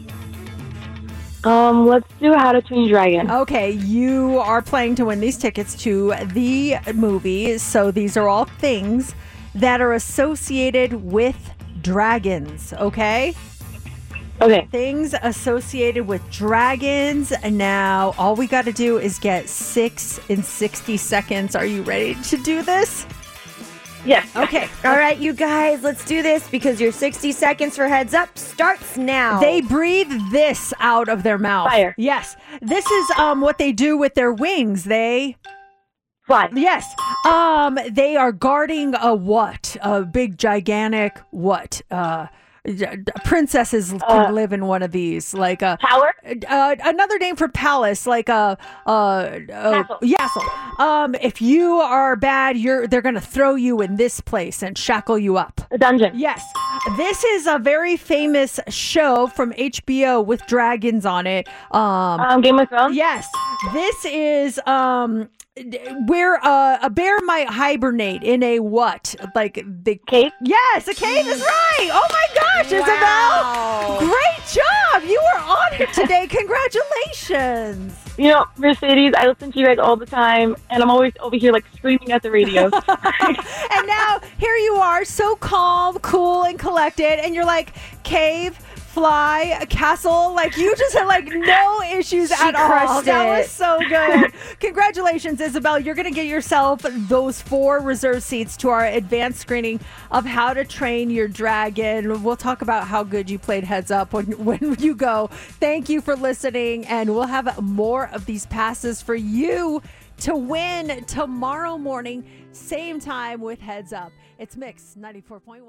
Let's do How to Train Your Dragon. Okay, you are playing to win these tickets to the movie. So these are all things that are associated with dragons, okay? Okay. Things associated with dragons. And now all we got to do is get 6 in 60 seconds. Are you ready to do this? Yes. Okay. All right, you guys, let's do this because your 60 seconds for Heads Up starts now. They breathe this out of their mouth. Fire. Yes. This is what they do with their wings. They fly. Yes. They are guarding a what? A big, gigantic what? Princesses can live in one of these, like a tower. Another name for palace, like a castle. Castle. If you are bad, they're gonna throw you in this place and shackle you up. A dungeon. Yes. This is a very famous show from HBO with dragons on it. Game of Thrones. Yes. This is where a bear might hibernate in a what? Like the cave? Yes, a cave is right. Oh my gosh, Wow. Isabel. Great job. You are on it today. Congratulations. You know, Mercedes, I listen to you guys all the time, and I'm always over here like screaming at the radio. And now here you are, so calm, cool, and collected, and you're like, cave, fly, castle, like you just had like no issues at all. crushed That it. was so good. Congratulations, Isabel. You're going to get yourself those 4 reserved seats to our advanced screening of How to Train Your Dragon. We'll talk about how good you played Heads Up when you go. Thank you for listening, and we'll have more of these passes for you to win tomorrow morning, same time with Heads Up. It's Mix 94.1.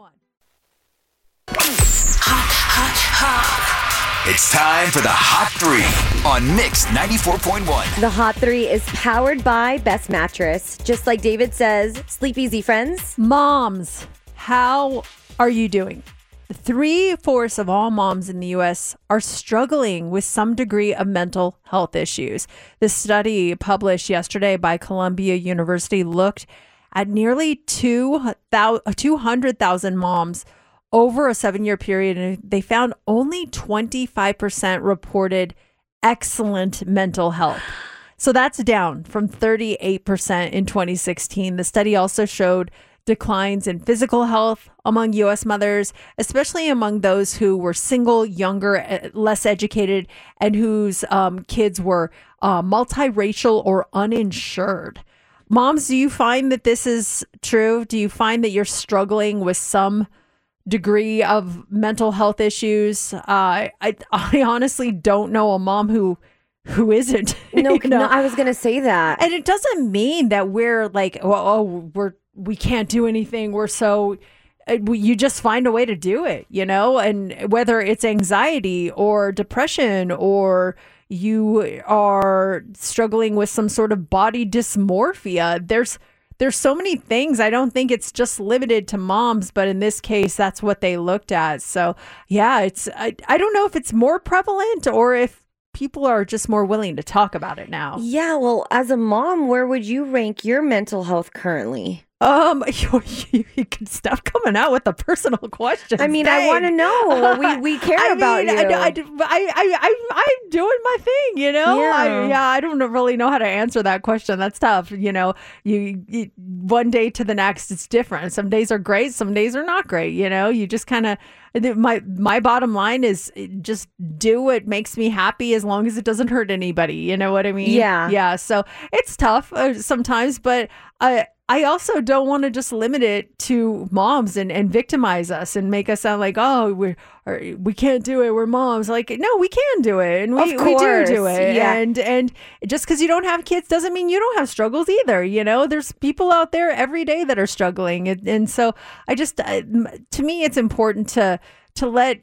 It's time for the Hot 3 on Mix 94.1. The Hot 3 is powered by Best Mattress. Just like David says, sleep easy, friends. Moms, how are you doing? 3/4 of all moms in the U.S. are struggling with some degree of mental health issues. This study published yesterday by Columbia University looked at nearly 200,000 moms over a 7-year period, and they found only 25% reported excellent mental health. So that's down from 38% in 2016. The study also showed declines in physical health among U.S. mothers, especially among those who were single, younger, less educated, and whose kids were multiracial or uninsured. Moms, do you find that this is true? Do you find that you're struggling with some degree of mental health issues? I honestly don't know a mom who isn't. No, I was gonna say that, and it doesn't mean that we're like, we can't do anything. We're so you just find a way to do it, and whether it's anxiety or depression or you are struggling with some sort of body dysmorphia, there's so many things. I don't think it's just limited to moms, but in this case, that's what they looked at. So yeah, I don't know if it's more prevalent or if people are just more willing to talk about it now. Yeah, well, as a mom, where would you rank your mental health currently? You can stop coming out with the personal questions. I mean, I want to know. We care about you. I'm doing my thing, Yeah. I don't really know how to answer that question. That's tough. You one day to the next, it's different. Some days are great. Some days are not great. You just kind of, my bottom line is just do what makes me happy as long as it doesn't hurt anybody. You know what I mean? Yeah. Yeah. So it's tough sometimes, but I also don't want to just limit it to moms and victimize us and make us sound like, oh, we can't do it. We're moms. Like, no, we can do it. And we do it. Yeah. And just because you don't have kids doesn't mean you don't have struggles either. There's people out there every day that are struggling. And so I just, to me, it's important to let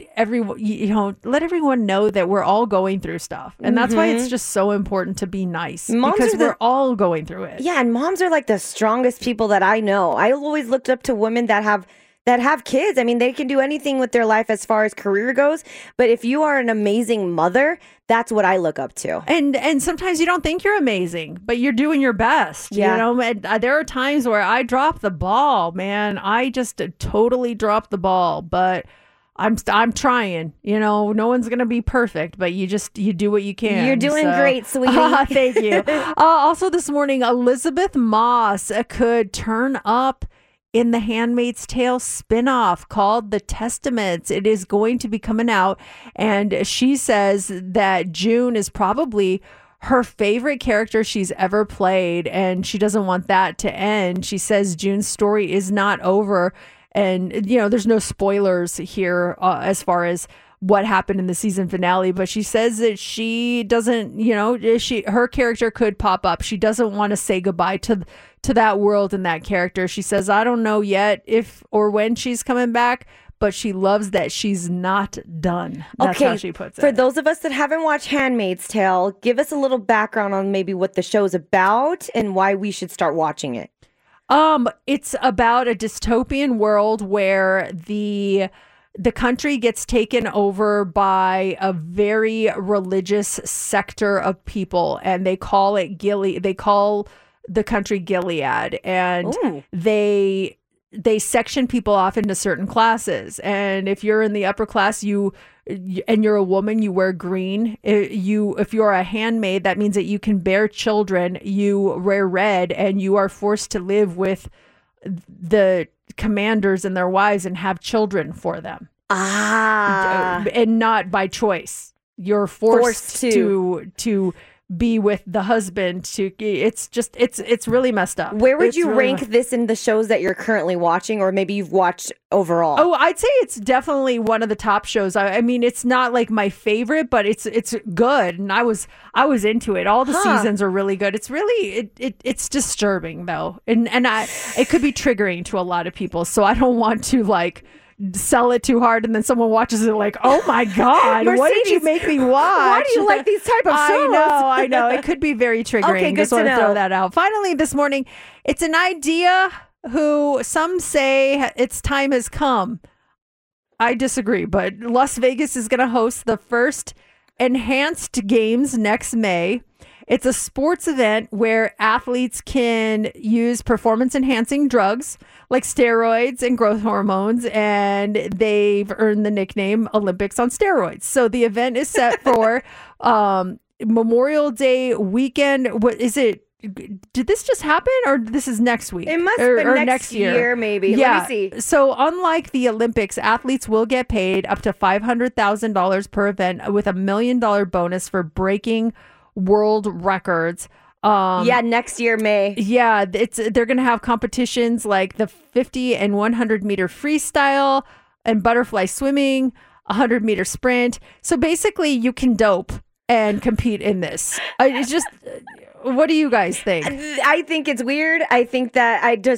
everyone know that we're all going through stuff. And that's why it's just so important to be nice, because we're all going through it. Yeah, and moms are like the strongest people that I know. I always looked up to women that have kids. I mean, they can do anything with their life as far as career goes, but if you are an amazing mother, that's what I look up to. And sometimes you don't think you're amazing, but you're doing your best. Yeah. And there are times where I drop the ball, man. I just totally drop the ball, but I'm trying, no one's going to be perfect, but you do what you can. You're doing great, sweetie. Thank you. Also this morning, Elizabeth Moss could turn up in the Handmaid's Tale spinoff called The Testaments. It is going to be coming out, and she says that June is probably her favorite character she's ever played, and she doesn't want that to end. She says June's story is not over. And, there's no spoilers here as far as what happened in the season finale, but she says that she doesn't, her character could pop up. She doesn't want to say goodbye to that world and that character. She says, I don't know yet if or when she's coming back, but she loves that she's not done. That's how she puts it. For those of us that haven't watched Handmaid's Tale, give us a little background on maybe what the show's about and why we should start watching it. It's about a dystopian world where the country gets taken over by a very religious sector of people, and they call it they call the country Gilead, and they section people off into certain classes. And if you're in the upper class, and you're a woman, you wear green. If you're a handmaid, that means that you can bear children. You wear red, and you are forced to live with the commanders and their wives and have children for them. And not by choice. You're forced to be with the husband. It's really messed up. Where would you rank this in the shows that you're currently watching, or maybe you've watched overall? Oh, I'd say it's definitely one of the top shows. I mean, it's not like my favorite, but it's good, and I was into it. All the seasons are really good. It's really it's disturbing though, and it could be triggering to a lot of people. So I don't want to sell it too hard, and then someone watches it like, oh my God, what did you make me watch? Why do you like these type of shows? I know. It could be very triggering. Okay, good Just want to to throw know. that out. Finally, this morning, it's an idea who some say its time has come. I disagree, but Las Vegas is going to host the first enhanced games next May. It's a sports event where athletes can use performance-enhancing drugs like steroids and growth hormones, and they've earned the nickname Olympics on steroids. So the event is set for Memorial Day weekend. What is it? Did this just happen, or this is next week? It must have been next year, maybe. Yeah. Let me see. So unlike the Olympics, athletes will get paid up to $500,000 per event with $1 million bonus for breaking world records. Next year, May. Yeah, they're going to have competitions like the 50 and 100 meter freestyle and butterfly swimming, 100 meter sprint. So basically, you can dope and compete in this. It's just, what do you guys think? I think it's weird. I think that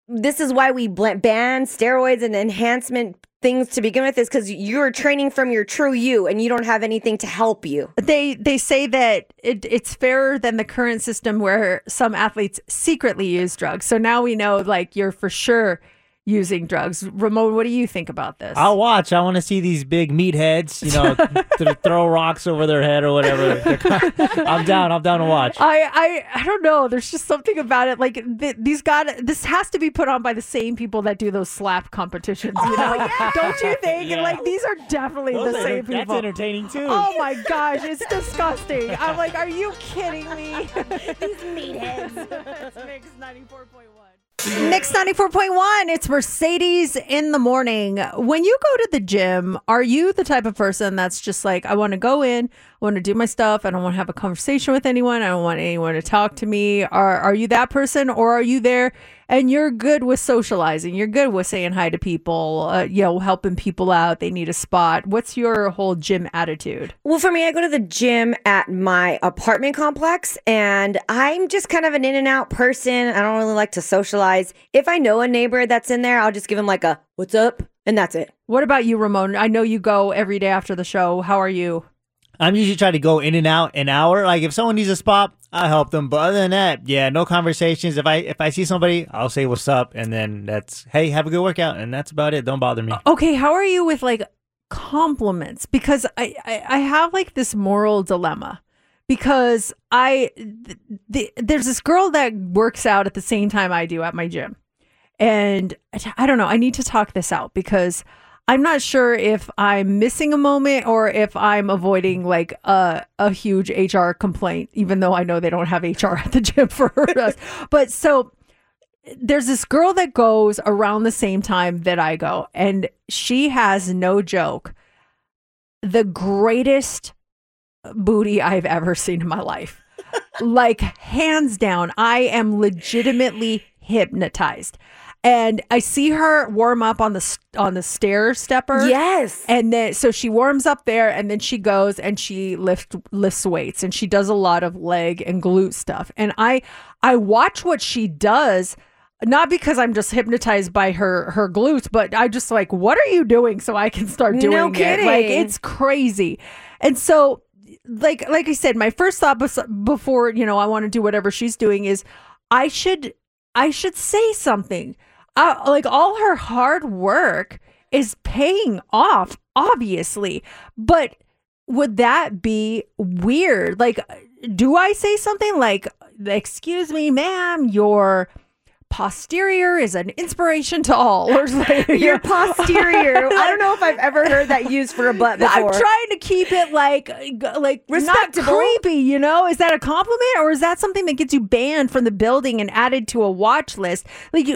this is why we ban steroids and enhancement things to begin with, is because you're training from your true you and you don't have anything to help you. They say that it's fairer than the current system where some athletes secretly use drugs. So now we know, like, you're for sure using drugs. Ramon, what do you think about this? I'll watch. I want to see these big meatheads, throw rocks over their head or whatever. I'm down to watch. I don't know. There's just something about it. Like this has to be put on by the same people that do those slap competitions. Yeah. Don't you think? Yeah. Like these are definitely the same people. That's entertaining too. Oh my gosh, it's disgusting. I'm like, are you kidding me? These meatheads. That's Mix 94.1. Mix 94.1, it's Mercedes in the morning. When you go to the gym, are you the type of person that's just like, I want to go in, I want to do my stuff, I don't want to have a conversation with anyone, I don't want anyone to talk to me? Are you that person, or are you there and you're good with socializing, you're good with saying hi to people, helping people out, they need a spot? What's your whole gym attitude? Well, for me, I go to the gym at my apartment complex, and I'm just kind of an in and out person. I don't really like to socialize. If I know a neighbor that's in there, I'll just give him like a what's up, and that's it. What about you, Ramon? I know you go every day after the show. How are you? I'm usually trying to go in and out an hour. Like if someone needs a spot, I'll help them. But other than that, yeah, no conversations. If I see somebody, I'll say what's up, and then that's, hey, have a good workout, and that's about it. Don't bother me. Okay, how are you with like compliments? Because I have like this moral dilemma. Because there's this girl that works out at the same time I do at my gym. And I don't know, I need to talk this out because I'm not sure if I'm missing a moment or if I'm avoiding like a huge HR complaint, even though I know they don't have HR at the gym for us. But so there's this girl that goes around the same time that I go, and she has, no joke, the greatest booty I've ever seen in my life. Like hands down, I am legitimately hypnotized. And I see her warm up on the stair stepper. Yes. And then so she warms up there, and then she goes and she lifts weights, and she does a lot of leg and glute stuff. And I watch what she does, not because I'm just hypnotized by her glutes, but I just like, what are you doing so I can start doing No kidding. it? Like it's crazy. And so like I said, my first thought before, I want to do whatever she's doing is I should say something. Like all her hard work is paying off, obviously. But would that be weird? Like, do I say something like, excuse me, ma'am, your posterior is an inspiration to all, or like, your posterior. I don't know if I've ever heard that used for a butt before. I'm trying to keep it like respectable, not creepy. Is that a compliment, or is that something that gets you banned from the building and added to a watch list? Like,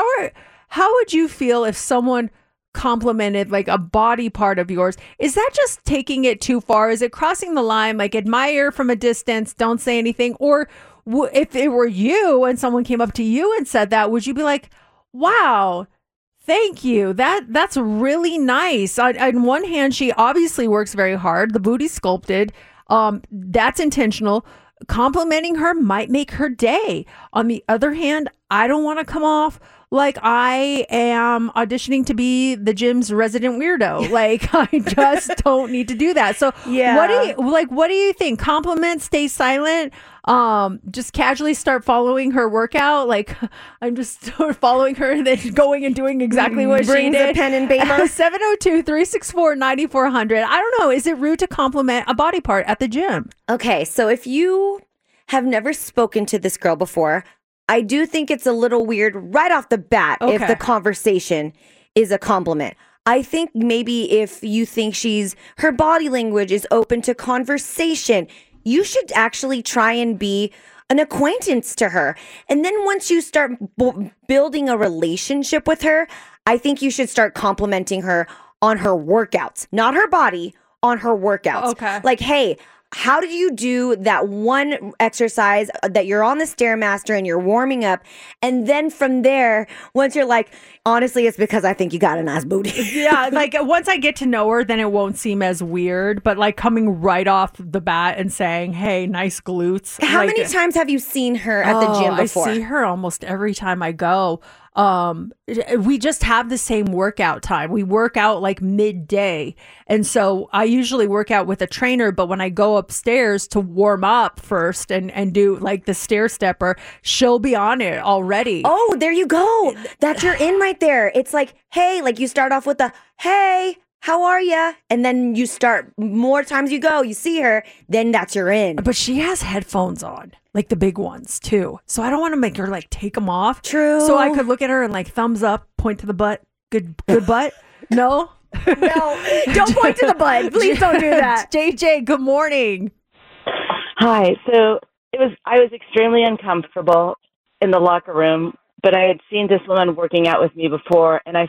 how would you feel if someone complimented like a body part of yours? Is that just taking it too far? Is it crossing the line? Like, admire from a distance, don't say anything? Or if it were you and someone came up to you and said that, would you be like, wow, thank you, that's really nice? On one hand, she obviously works very hard, the booty's sculpted, that's intentional. Complimenting her might make her day. On the other hand, I don't want to come off like I am auditioning to be the gym's resident weirdo. Like, I just don't need to do that. So yeah. What do you think? Compliments, stay silent, just casually start following her workout. Like, I'm just following her and then going and doing exactly what she did. Brings a pen and paper. 702-364-9400. I don't know. Is it rude to compliment a body part at the gym? Okay, so if you have never spoken to this girl before, I do think it's a little weird right off the bat if the conversation is a compliment. I think maybe if you think her body language is open to conversation, you should actually try and be an acquaintance to her. And then once you start building a relationship with her, I think you should start complimenting her on her workouts, not her body, on her workouts. Okay. Like, hey, how do you do that one exercise that you're on the Stairmaster and you're warming up? And then from there, once you're like, honestly, it's because I think you got a nice booty. Yeah, like once I get to know her, then it won't seem as weird. But like coming right off the bat and saying, hey, nice glutes. How many times have you seen her at the gym before? I see her almost every time I go. we just have the same workout time. We work out like midday. And so I usually work out with a trainer, but when I go upstairs to warm up first and do like the stair stepper, she'll be on it already. Oh, there you go. That's your in right there. It's like, hey, like you start off with the, hey, how are ya? And then you start, more times you go, you see her, then that's your in. But she has headphones on, like the big ones too. So I don't want to make her like take them off. True. So I could look at her and like thumbs up, point to the butt. Good butt. No? No, don't point to the butt. Please don't do that. JJ, good morning. Hi. So I was extremely uncomfortable in the locker room, but I had seen this woman working out with me before, and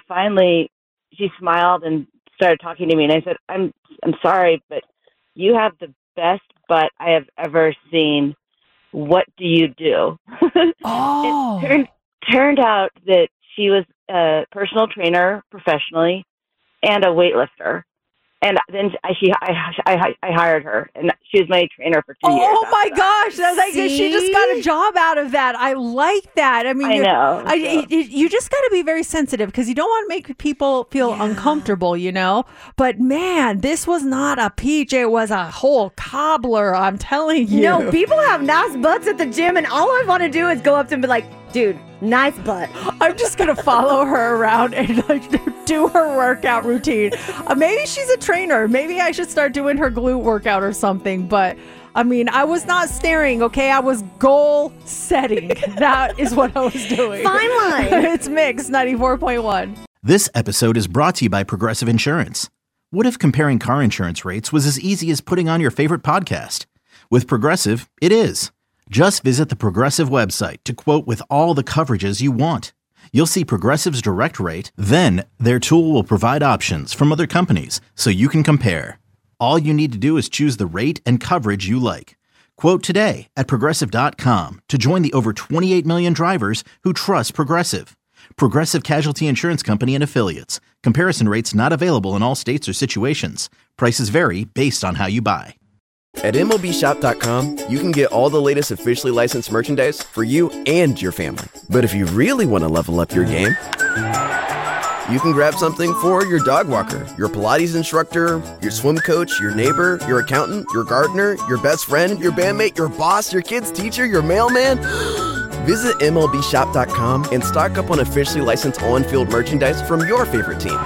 she smiled and started talking to me, and I said, I'm sorry, but you have the best butt I have ever seen. What do you do? Oh. It turned out that she was a personal trainer professionally and a weightlifter. And then I hired her, and she was my trainer for 2 years. Oh my gosh! That's like she just got a job out of that. I like that. I mean, I know. You just got to be very sensitive because you don't want to make people feel uncomfortable, you know. But man, this was not a PJ; it was a whole cobbler. I'm telling you. No, people have nice butts at the gym, and all I want to do is go up to them and be like, dude, nice butt. I'm just going to follow her around and like do her workout routine. Maybe she's a trainer. Maybe I should start doing her glute workout or something. But I mean, I was not staring, okay? I was goal setting. That is what I was doing. Fine line. It's Mix 94.1. This episode is brought to you by Progressive Insurance. What if comparing car insurance rates was as easy as putting on your favorite podcast? With Progressive, it is. Just visit the Progressive website to quote with all the coverages you want. You'll see Progressive's direct rate, then their tool will provide options from other companies so you can compare. All you need to do is choose the rate and coverage you like. Quote today at Progressive.com to join the over 28 million drivers who trust Progressive. Progressive Casualty Insurance Company and Affiliates. Comparison rates not available in all states or situations. Prices vary based on how you buy. At MLBshop.com, you can get all the latest officially licensed merchandise for you and your family. But if you really want to level up your game, you can grab something for your dog walker, your Pilates instructor, your swim coach, your neighbor, your accountant, your gardener, your best friend, your bandmate, your boss, your kid's teacher, your mailman. Visit MLBshop.com and stock up on officially licensed on-field merchandise from your favorite teams.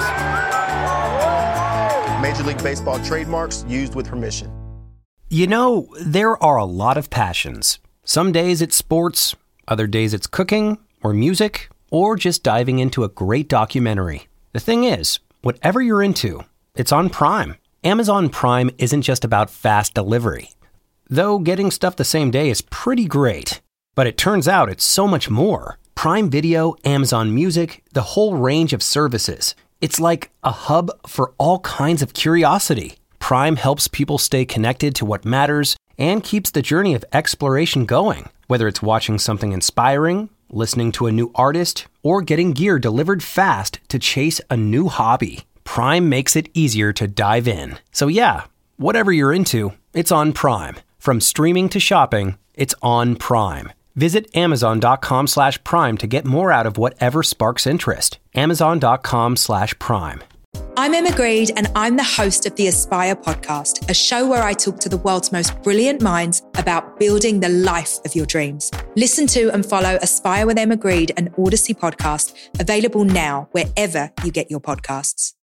Major League Baseball trademarks used with permission. You know, there are a lot of passions. Some days it's sports, other days it's cooking or music, or just diving into a great documentary. The thing is, whatever you're into, it's on Prime. Amazon Prime isn't just about fast delivery. Though getting stuff the same day is pretty great. But it turns out it's so much more. Prime Video, Amazon Music, the whole range of services. It's like a hub for all kinds of curiosity. Prime helps people stay connected to what matters and keeps the journey of exploration going. Whether it's watching something inspiring, listening to a new artist, or getting gear delivered fast to chase a new hobby, Prime makes it easier to dive in. So yeah, whatever you're into, it's on Prime. From streaming to shopping, it's on Prime. Visit Amazon.com/Prime to get more out of whatever sparks interest. Amazon.com/Prime. I'm Emma Greed, and I'm the host of the Aspire podcast, a show where I talk to the world's most brilliant minds about building the life of your dreams. Listen to and follow Aspire with Emma Greed, an Odyssey podcast, available now wherever you get your podcasts.